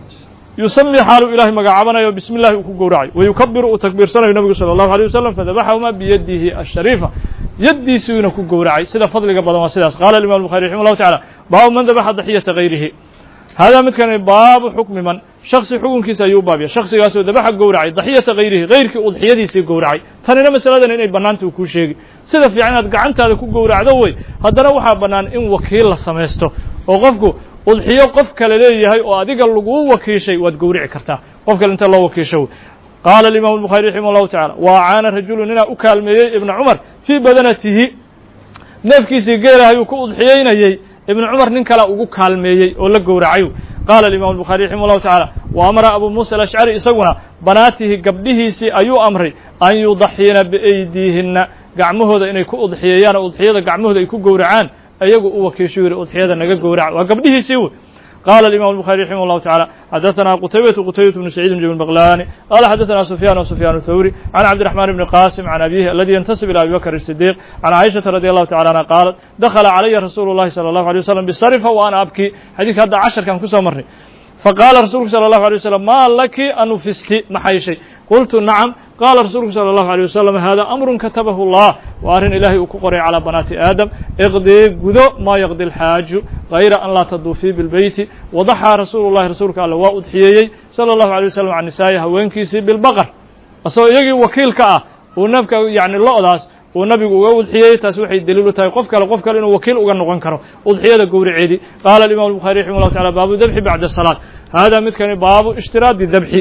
يسمي حاله إلهي مقعبنا بسم الله وكورعي ويكبر وتكبير سنة النبي صلى الله عليه وسلم فذبحهما بيده الشريفة يدي سوينه كورعي سيدا فضل قبل ما سيدا قال الإمام البخاري رحمه الله تعالى باب من ذبح ضحية غيره هذا مثل باب حكم من شخص حكم كيس أيوب بابيا شخص ياسو ذبح كورعي ضحية غيره غير كأضحية دي سي كورعي تاني مسألة إن بنانته كوشيء سيدا في عينات قعنت هذا كورعي دوي هذا روحا بنان إن وكيل سميستو وقفكو udxiyo qof kale leeyahay oo adiga lagu wakiishay waad gowrici kartaa qof kale inta loo wakiisho qaala imam الbuخarي raximah الlahu taعala wa caana rajulu nina u kaalmeeyey ibn cumar fii badanatihi neefkiisii geelahay uu ku udxiyeynayey ibn cumar nin kale ugu kaalmeeyey oo la gowracay qaala imam الbuخarي raximah الlahu taعala wa amara abu musa alashcari isaguna banaatihi gabdhihiisii ayuu amray an yudaxiyna biaydiihina gacmahooda inay ku udxiyeeyaan oo udxiyada gacmahooda ay ku gowracaan ayagu u wakiisho yiri udxiyada naga gowrac waa gabdhihiisii wey قال الإمام البخاري رحمه الله تعالى حدثنا قتيبة قتيبة بن سعيد بن بغلاني قال حدثنا سفيان وسفيان الثوري عن عبد الرحمن بن قاسم عن أبيه الذي ينتسب إلى أبي بكر الصديق عن عائشة رضي الله تعالى عنها قالت دخل علي رسول الله صلى الله عليه وسلم بالصرفة وأنا أبكي حديث هذا عشر كان كسر مرني فقال رسولك صلى الله عليه وسلم ما لك أن فستي محي شيء قلت نعم قال رسولك صلى الله عليه وسلم هذا أمر كتبه الله وأرن إلهي أكقري على بنات آدم اقضي قدو ما يقضي الحاج غير أن لا تضوفي بالبيت وضحى رسول الله رسولك على وأضحيي صلى الله عليه وسلم عن نسائها وينكيسي بالبقر أصو يجي وكيل كأه ونفك يعني الله أداس ونبي وأضحيي تسوحي الدليل تاي قفك لقفك لأنه وكيل وغنغن كره أضحيي قوري عيدي قال الإمام البخاري رحمه الله تعالى باب الذبح بعد الصلاة هذا مثل باب اشتراط الذبح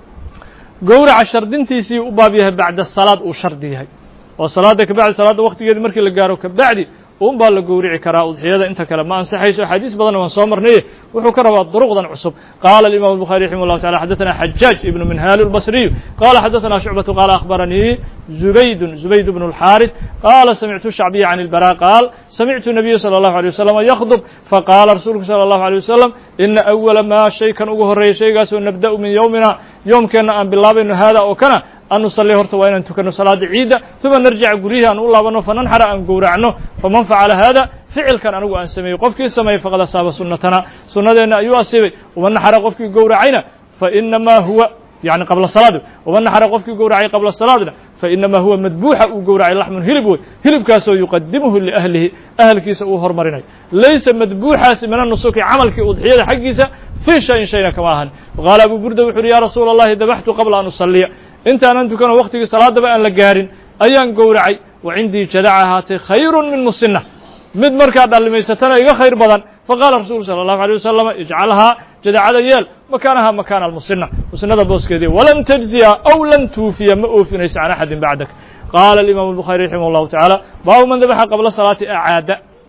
gowraca shardintiisii u baab yahay bacda salaad uu shardi yahay oo salaada ka bacdi salaada waqtigeeda markii la gaaro ka bacdi uun baa la gowrici karaa udxiyada inta kale ma ansaxayso xadiis badan waan soo marnay wuxuu ka rabaa duruqdan cusub qaala al-imam al-bukhari rahimahullah ta'ala hadathana hajjaj ibn minhal al-basri qaala hadathana shu'bah qaala akhbarani zubayd zubayd ibn al-harith qaala sami'tu ash-sha'bi 'an al-bara qaala sami'tu an-nabiy sallallahu alayhi wasallam yakhdub faqala rasulullah sallallahu alayhi wasallam inna awwala ma shaykan ugu horeeyay shaygaas oo nabda'u min yawmina yawmkana aan bilaabayno hada oo kana أن نصلي هرت وإن تكن صلاة عيدة ثم نرجع قريها أن الله بنا فننحر أن قورعنه فمن فعل هذا فعل كان أنو أن سمي قفك سمي فقد أصاب سنتنا سنتنا أيها سمي ومن نحر قفك قورعنا فإنما هو يعني قبل الصلاة ومن نحر قفك قورعي قبل الصلاة فإنما هو مذبوح وقورعي لحم هلب هلب كاسو يقدمه لأهله أهل كيس أوهر مريني ليس مذبوحا من النسوك عملك أضحية حقيسة في شيء شيء كماهن وقال أبو بردة وحر يا رسول الله ذبحت قبل أن أصلي أنت أن أنت كان وقتك صلاة بأن لقارن أيان قورعي وعندي جدعها خير من مسنة مد مركاد اللي ميستنا يغا خير بدن فقال رسول صلى الله عليه وسلم اجعلها جدع يال مكانها مكان المسنة وسنة بوسكدي ولن تجزي أو لن توفي ما أوفينيس عن أحد بعدك قال الإمام البخاري رحمه الله تعالى باب من ذبح قبل الصلاة أعاد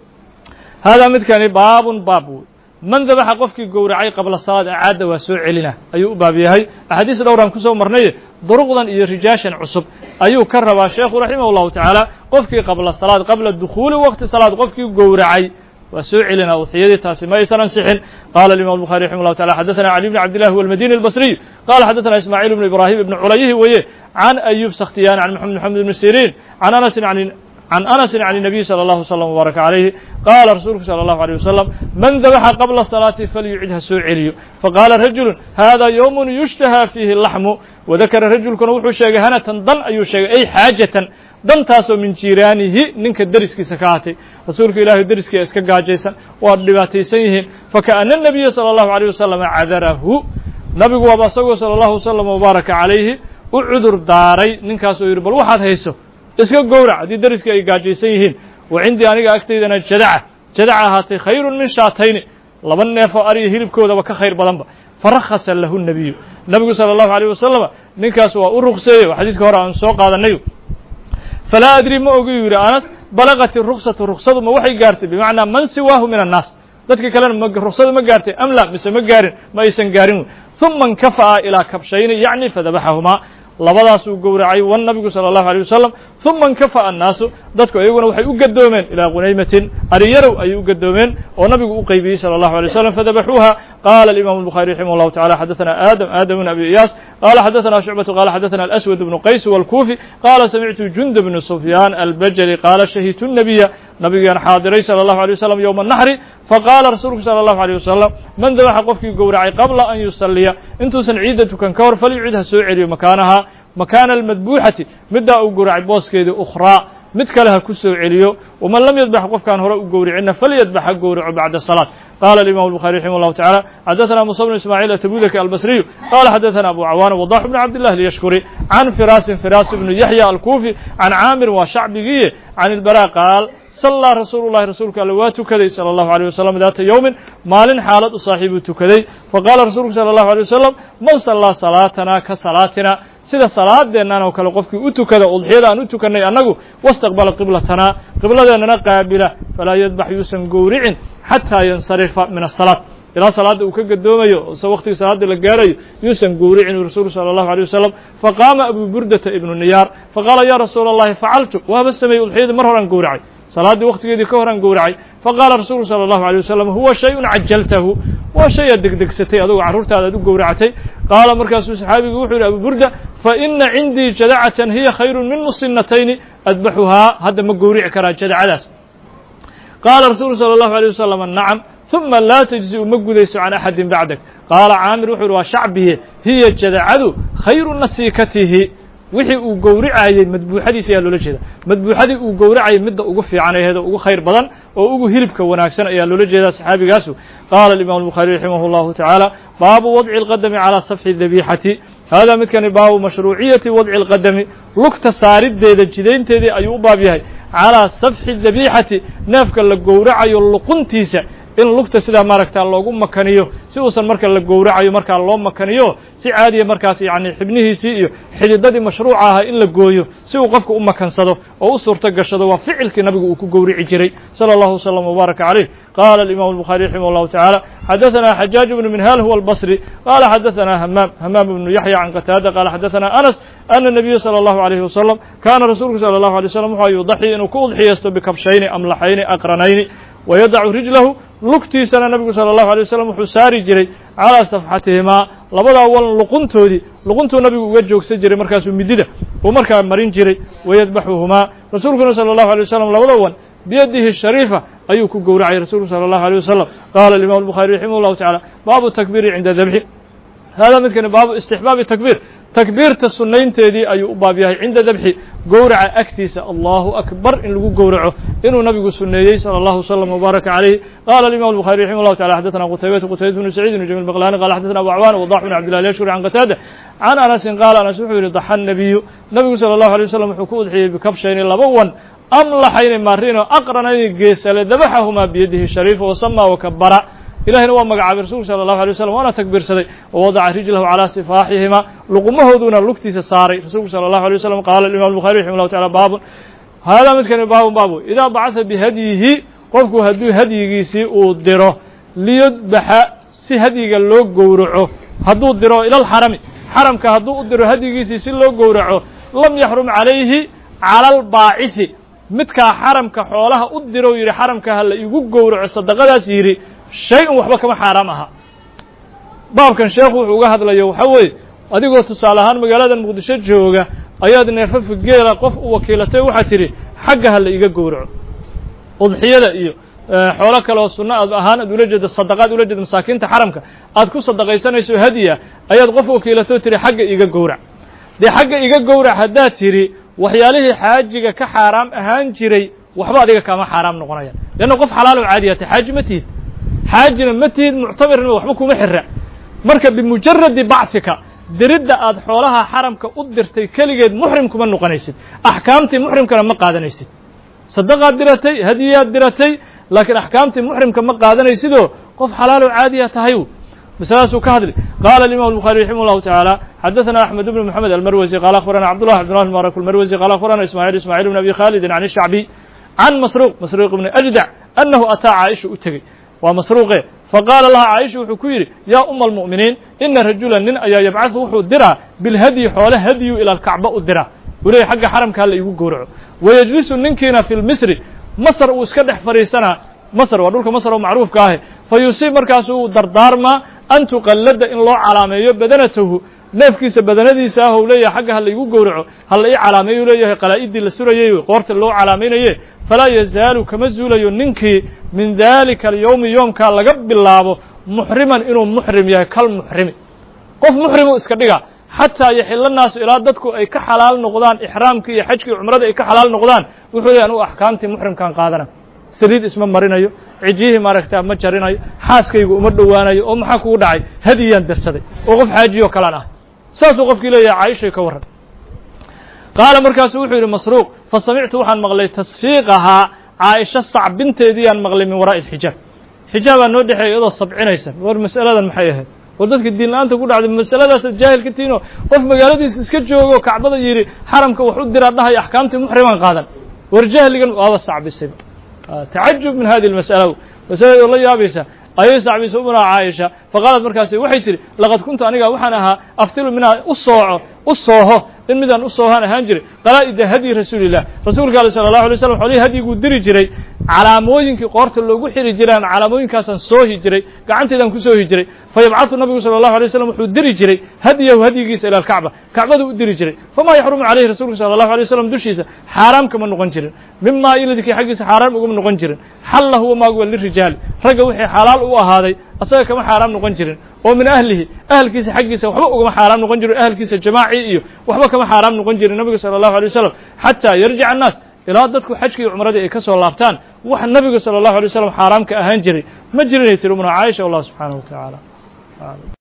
هذا مد كان باب باب من ذبح قفك قورعي قبل الصلاة أعاد وسوء لنا أيو بابي هاي أحاديث دوران كسو مرنية ضرقا إيه رجاشا عصب أيو كربا الشيخ رحمه الله تعالى قفك قبل الصلاة قبل الدخول وقت الصلاة قفك قورعي وسوء لنا وثيدي تاسي ما يسرن سحن قال الإمام البخاري رحمه الله تعالى حدثنا علي بن عبد الله هو المديني البصري قال حدثنا إسماعيل بن إبراهيم بن عليه ويه عن أيوب سختيان عن محمد محمد بن سيرين عن أنس عن عن أنس عن النبي صلى الله عليه وسلم وبارك عليه قال رسولك صلى الله عليه وسلم من ذبح قبل الصلاة فليعدها سوء فقال رجل هذا يوم يشتهى فيه اللحم وذكر رجل كان وحو شيء هنا ضن أي شيء أي حاجة ضن تاسو من جيرانه نينك درسكي سكاتي رسولك إلهي درسكي اسكا جاجيسا وادباتي سيهن فكأن النبي صلى الله عليه وسلم عذره نبي واباسقه صلى الله عليه وسلم وبارك عليه وعذر داري نينكاسو يربل واحد هيسو iska gowrac haddii dariska ay gaajaysan yihiin wa cindii aniga agtaydana jadaca jadaca ahaatay khayrun min shaatayni laba neef oo ariya hilibkoodaba ka khayr badanba farakhasa lahu nabiyu nabigu sala allahu alayh wasalama ninkaas waa u ruqseeyey waa xadiidka hore aan soo qaadanayo falaa adri ma ogi yidhi anas balagati ruksatu ruksadu ma waxay gaartay bimacnaa man siwaahu min annaas dadka kalena ma ruksadu ma gaartay am la mise ma gaarin ma aysan gaarin uma inkafa'a ilaa kabshayni yacni fadabaxahumaa labadaas uu gowracay wan nabigu sala allahu alayh wasalam uma inkafa'a annaasu dadku iyaguna waxay u gadoomeen ilaa qunaymatin ariyarow ayay u gadoomeen oo nabigu u qaybiyey sala allahu alay wasalam fadabaxuuha qala alimamu الbukhari raximah allahu tacala xadaثana aadam aadam bn abi iyaas qala xadaثana shucbatu qala xadaثana alaswad bnu qays walkufi qala samictu junda bnu sufyaan albajali qala shahidtu nabiya nabigaan xaadiray sala allahu alay wasalam yowma naxri faqaala rasuulku sala allahu alayh wasalam man dabaxa qofkii gowracay qabla an yusaliya intuusan ciidda tukan ka hor falyucid ha soo celiyo makaanaha makaana almadbuuxati middaa uu gowracay booskeedii ukhraa mid kale ha ku soo celiyo waman lam yadbax qofkaan hore u gowricina falyadbax ha gowraco bacda salaat qala alimamu الbukhari raximah allahu tacala xadaثana musa bnu ismaaciil atabudaki albasriyu qala xadaثana abu cawaana wadax bn cabdillah lyashkuri can firaasin firaas bnu yaxya alkufi can caamir waa shacbigiye can ilbara qaal صلى رسول الله رسولك الله واتكدي صلى الله عليه وسلم ذات يوم مالin xaalad u saaxiibu tukaday faqala rasuulku صلى الله عليه وسلم man صلى صلاتنا كصلاتنا sida salaadeennan oo kale qofkii u tukada udxiyada aan u tukanay annagu wastaqbala qiblatana qibladeennana qaabila falaa yadbax yuusan gowricin xataa yansarifa min الصلاة ilaa salaada uu ka gadoomayo se waqtigii salaada la gaarayo yuusan gowricin rasuulku salى الlahu عalيه wasalam faqaama abu burdata ibnu niyaar faqaala ya rasuula الlahi facaltu waaba sameeyey udxiyadii mar horan gowracay salaaddii waqtigeedii ka horan gowracay faqaala rasuulku salى الlahu عalيه wasalam huwa shayun cajaltahu waa shay aad degdegsatay adugu carruurtaada ad u gowracatay qaala markaasuu saxaabigu wuxuu yihi abu burda faina cindii jadacatan hiya khayru min musinatayni adbaxuhaa hadda ma gowrici karaa jadacadaas qaala rasuulku salى الlahu عalيه wasalam nacam uma laa tajzi'u ma gudayso can axadin bacdak qaala caamir wuxuu yihi waa shacbiye hiya jadacadu khayru nasiikatihi wixii uu gowricayey madbuuxadiisa ayaa loola jeeda madbuuxadii uu gowracayay midda ugu fiican aheed oo ugu khayr badan oo ugu hilibka wanaagsan ayaa loola jeedaa saxaabigaasu qaala alimamu الbukhari raximah اllahu tacaala baabu wadci اlqadami calى safxi dabiixati hada midkani baabu mashruuciyati wadci اlqadami lugta saarideeda jidaynteedii ayuu u baab yahay calىa safxi dabiixati neefka la gowracayo luquntiisa in lugta sidaa maaragtaa loogu makaniyo si uusan marka la gowracayo markaa loo makaniyo si caadiya markaas yani xibnihiisii iyo xididadii mashruuca ahaa in la gooyo si uu qofka u makansado oo u suurto gashado waa ficilkii nabigu uu ku gowrici jiray salى اllahu wslam wbaaraka calayh qala alimamu الbukhari raximah اllahu tacaala xadaثana xajaaj bnu minhal huwa albصri qala xadaثana hamaam hamaam bnu yaxya can qataada qala xadaثana anas ana الnabiya salى اllahu عalayhi wasalam kana rasuulku salى اllahu alay waslam wuxuu yudaxi inuu ku udxiyaysto bikabshayni amlaxayni aqranayni wayadacu rijlahu lugtiisana nabigu salى الlahu alيه wasalam wuxuu saari jiray calىa safxatihimaa labadaa wan luquntoodii luquntuu nabigu uga joogsan jiray markaasuu midida uu markaa marin jiray wayadbaxuhumaa rasuulkuna salى الlahu عalيه wasalam labada wan biyadihi shariifa ayuu ku gowracay rasuulku salى الlahu عalيه wasalam qaala الimam الbukhaari raximah الlahu taعalى baabu takbiiri cinda dabxi hada midkani baabu istixbaabi takbiir takbiirta sunaynteedii ayuu u baab yahay cinda dabxi gowraca agtiisa allahu akbar in lagu gowraco inuu nabigu suneeyey salى الlahu وsلم وbaaraka عalayh qala الimam الbukخarي raximah الlahu taعala xadaثna qutaybatu qutaybة bnu saciid bn jamil baqlani qala xadaثna abu cawaan wadax bn cabd llah yashkuri can qataada can anasin qaala anas wuxuu yihi daxa الnabiyu nabigu salى الlahu عalيه waslم wuxuu ku udxiyey bikabshayni laba wan amlaxayni marino aqranayni geesale dabaxahumaa biyadihi shariifa wasama wakabara ilahina waa magacaabay rasuulku salى الlahu عalيه waslم waana takbiirsaday wawadaca rijlahu calىa sifaaxihima luqumahooduna lugtiisa saaray rasuulku salى الlahu عalيه waslم qaala imam الbukخari raximah الlahu taعala baabun haadaa midkani baabun baabu idaa bacثa bihadyihi qofku hadduu hadyigiisii uu diro liyudbaxa si hadyiga loo gowraco hadduu diro ila lxarami xaramka hadduu u diro hadyigiisii si loo gowraco lam yaxrum calayhi calى اlbaaciثi midkaa xaramka xoolaha u diro yidhi xaramka ha la igu gowraco sadaqadaas yidhi shay-un waxba kama xaaraam aha baabkan sheekhu wuxuu uga hadlayo waxaa weeye adigoo tusaale ahaan magaaladan muqdisho jooga ayaad neefafa geela qof u wakiilatay waxaad tidhi xagga ha la iga gowraco udxiyada iyo xoolo kale oo sunno aad ahaan aad ula jeedo sadaqaad ula jeedo masaakiinta xaramka aad ku sadaqaysanayso hadiya ayaad qof wakiilatay oo tidhi xagga iga gowrac dee xagga iga gowrac haddaad tidhi waxyaalihii xaajiga ka xaaraam ahaan jiray waxba adiga kama xaaraam noqonayaan leanna qof xalaal oo caadiya tay xaaji ma tihid xaajina ma tihid muctamirna waxba kuma xira marka bimujaradi bacثika diridda aad xoolaha xaramka u dirtay keligeed muxrim kuma noqonaysid axkaamtii muxrimkana ma qaadanaysid sadaqaad diratay hadiyaad diratay laakiin axkaamtii muxrimka ma qaadanaysidoo qof xalaal oo caadiya tahay masaladaasuu ka hadli qaala الimam الbukخarي raximah الlahu taعalى xadaثna أحmed bn mحamed almarwزي qala akhbarana cbdالlah cbdالlah mbarak اlmarwزي qala akhbarana ismاعيل ismاعيل bn abi khaalidi can الshacbi can masruq masruq bni أjdع anahu ataa caaisha u tegey waa masruuqe faqaala laha caaisha wuxuu ku yidhi yaa uma almu'miniin ina rajula nin ayaa yabcaثu wuxuu diraa bilhadyi xoole hadyu ila alkacba u dira uu leeyay xagga xaramka hala igu gowraco wayajlisu ninkiina fi lmisri masr uu iska dhex fadhiisanaa masr waa dhulka masr oo macruufka ahe fa yusiib markaasu uu dardaarmaa an tuqallada in loo calaameeyo badanatahu neefkiisa badanadiisa ah u leeyahay xagga hala igu gowraco hala ii calaameeyo leeyahay qalaa'idii la surayey qoorta loo calaamaynaye falaa yazaalu kama zuulayo ninkii min dalika alyowmi yoomkaa laga bilaabo muxriman inuu muxrim yahay kal muxrimi qof muxrimu iska dhiga xataa yaxila naasu ilaa dadku ay ka xalaal noqdaan ixraamkii iyo xajkii cumrada ay ka xalaal noqdaan wuxuu leeyahy anugu axkaamtii muxrimkaan qaadana saliid isma marinayo cijihii maaragtaa ma jarinayo xaaskaygu uma dhowaanayo oo maxaa kugu dhacay hadiyaan darsaday oo qof xaajiyo kalaan ah saasuu qofkii leeyahay caaishay ka warran qaala markaasu wuxuu yidhi masruuq fa samictu waxaan maqlay tasfiiqahaa caaisha sacbinteediiyaan maqlay min waraa'i alxijaab xijaabaa noo dhexeeya iyadoo sabcinaysa war mas'aladan maxay ahayd war dadka diin la-aanta ku dhacday masaladaasad jaahil ka tihinoo qof magaaladiisa iska joogo kacbada yidhi xaramka wax u diraa dhahay axkaamtii muxrimaan qaadan war jahligan waaba sacbisay tacajub min hadihi almas'ala masalada oo la yaabaysa ayay sacbisay umunaa caaisha faqaalad markaasi waxay tidhi laqad kuntu aniga waxaan ahaa aftilu minaa u sooco u sooho in midaan u soohaan ahaan jiray qalaa'ida hadyi rasuulilah rasuulka ale sala allahu alay slam xoolihii hadyiguu diri jiray calaamooyinkii qoorta loogu xiri jiraan calaamooyinkaasaan soohi jiray gacanteedaan ku soohi jiray fa yabcadu nabigu sala allahu alay waslam wuxuu diri jiray hadyahu hadyigiisa ila alkacba kacbadu u diri jiray famaa yaxrumu calayhi rasuulku sala allahu alay waslam dushiisa xaaraam kama noqon jirin mimaa iladkii xaggiisa xaaraam ugama noqon jirin xalla huwa maaguwa lirijaali ragga wixii xalaal u ahaaday asaga kama xaaraam noqon jirin oo min ahlihi ahalkiisa xaggiisa waxba ugama xaaraam noqon jirin ahalkiisa jamaaci iyo waxba kama xaaraam noqon jirin nabiga sala allahu alay wasalam xataa yarjica annaas ilaa dadku xajkii cumradii ay ka soo laabtaan wax nabiga sala allahu alay wasalam xaaraamka ahaan jiray ma jirinay tiri umuna caaisha allah subxaanahu wa tacaala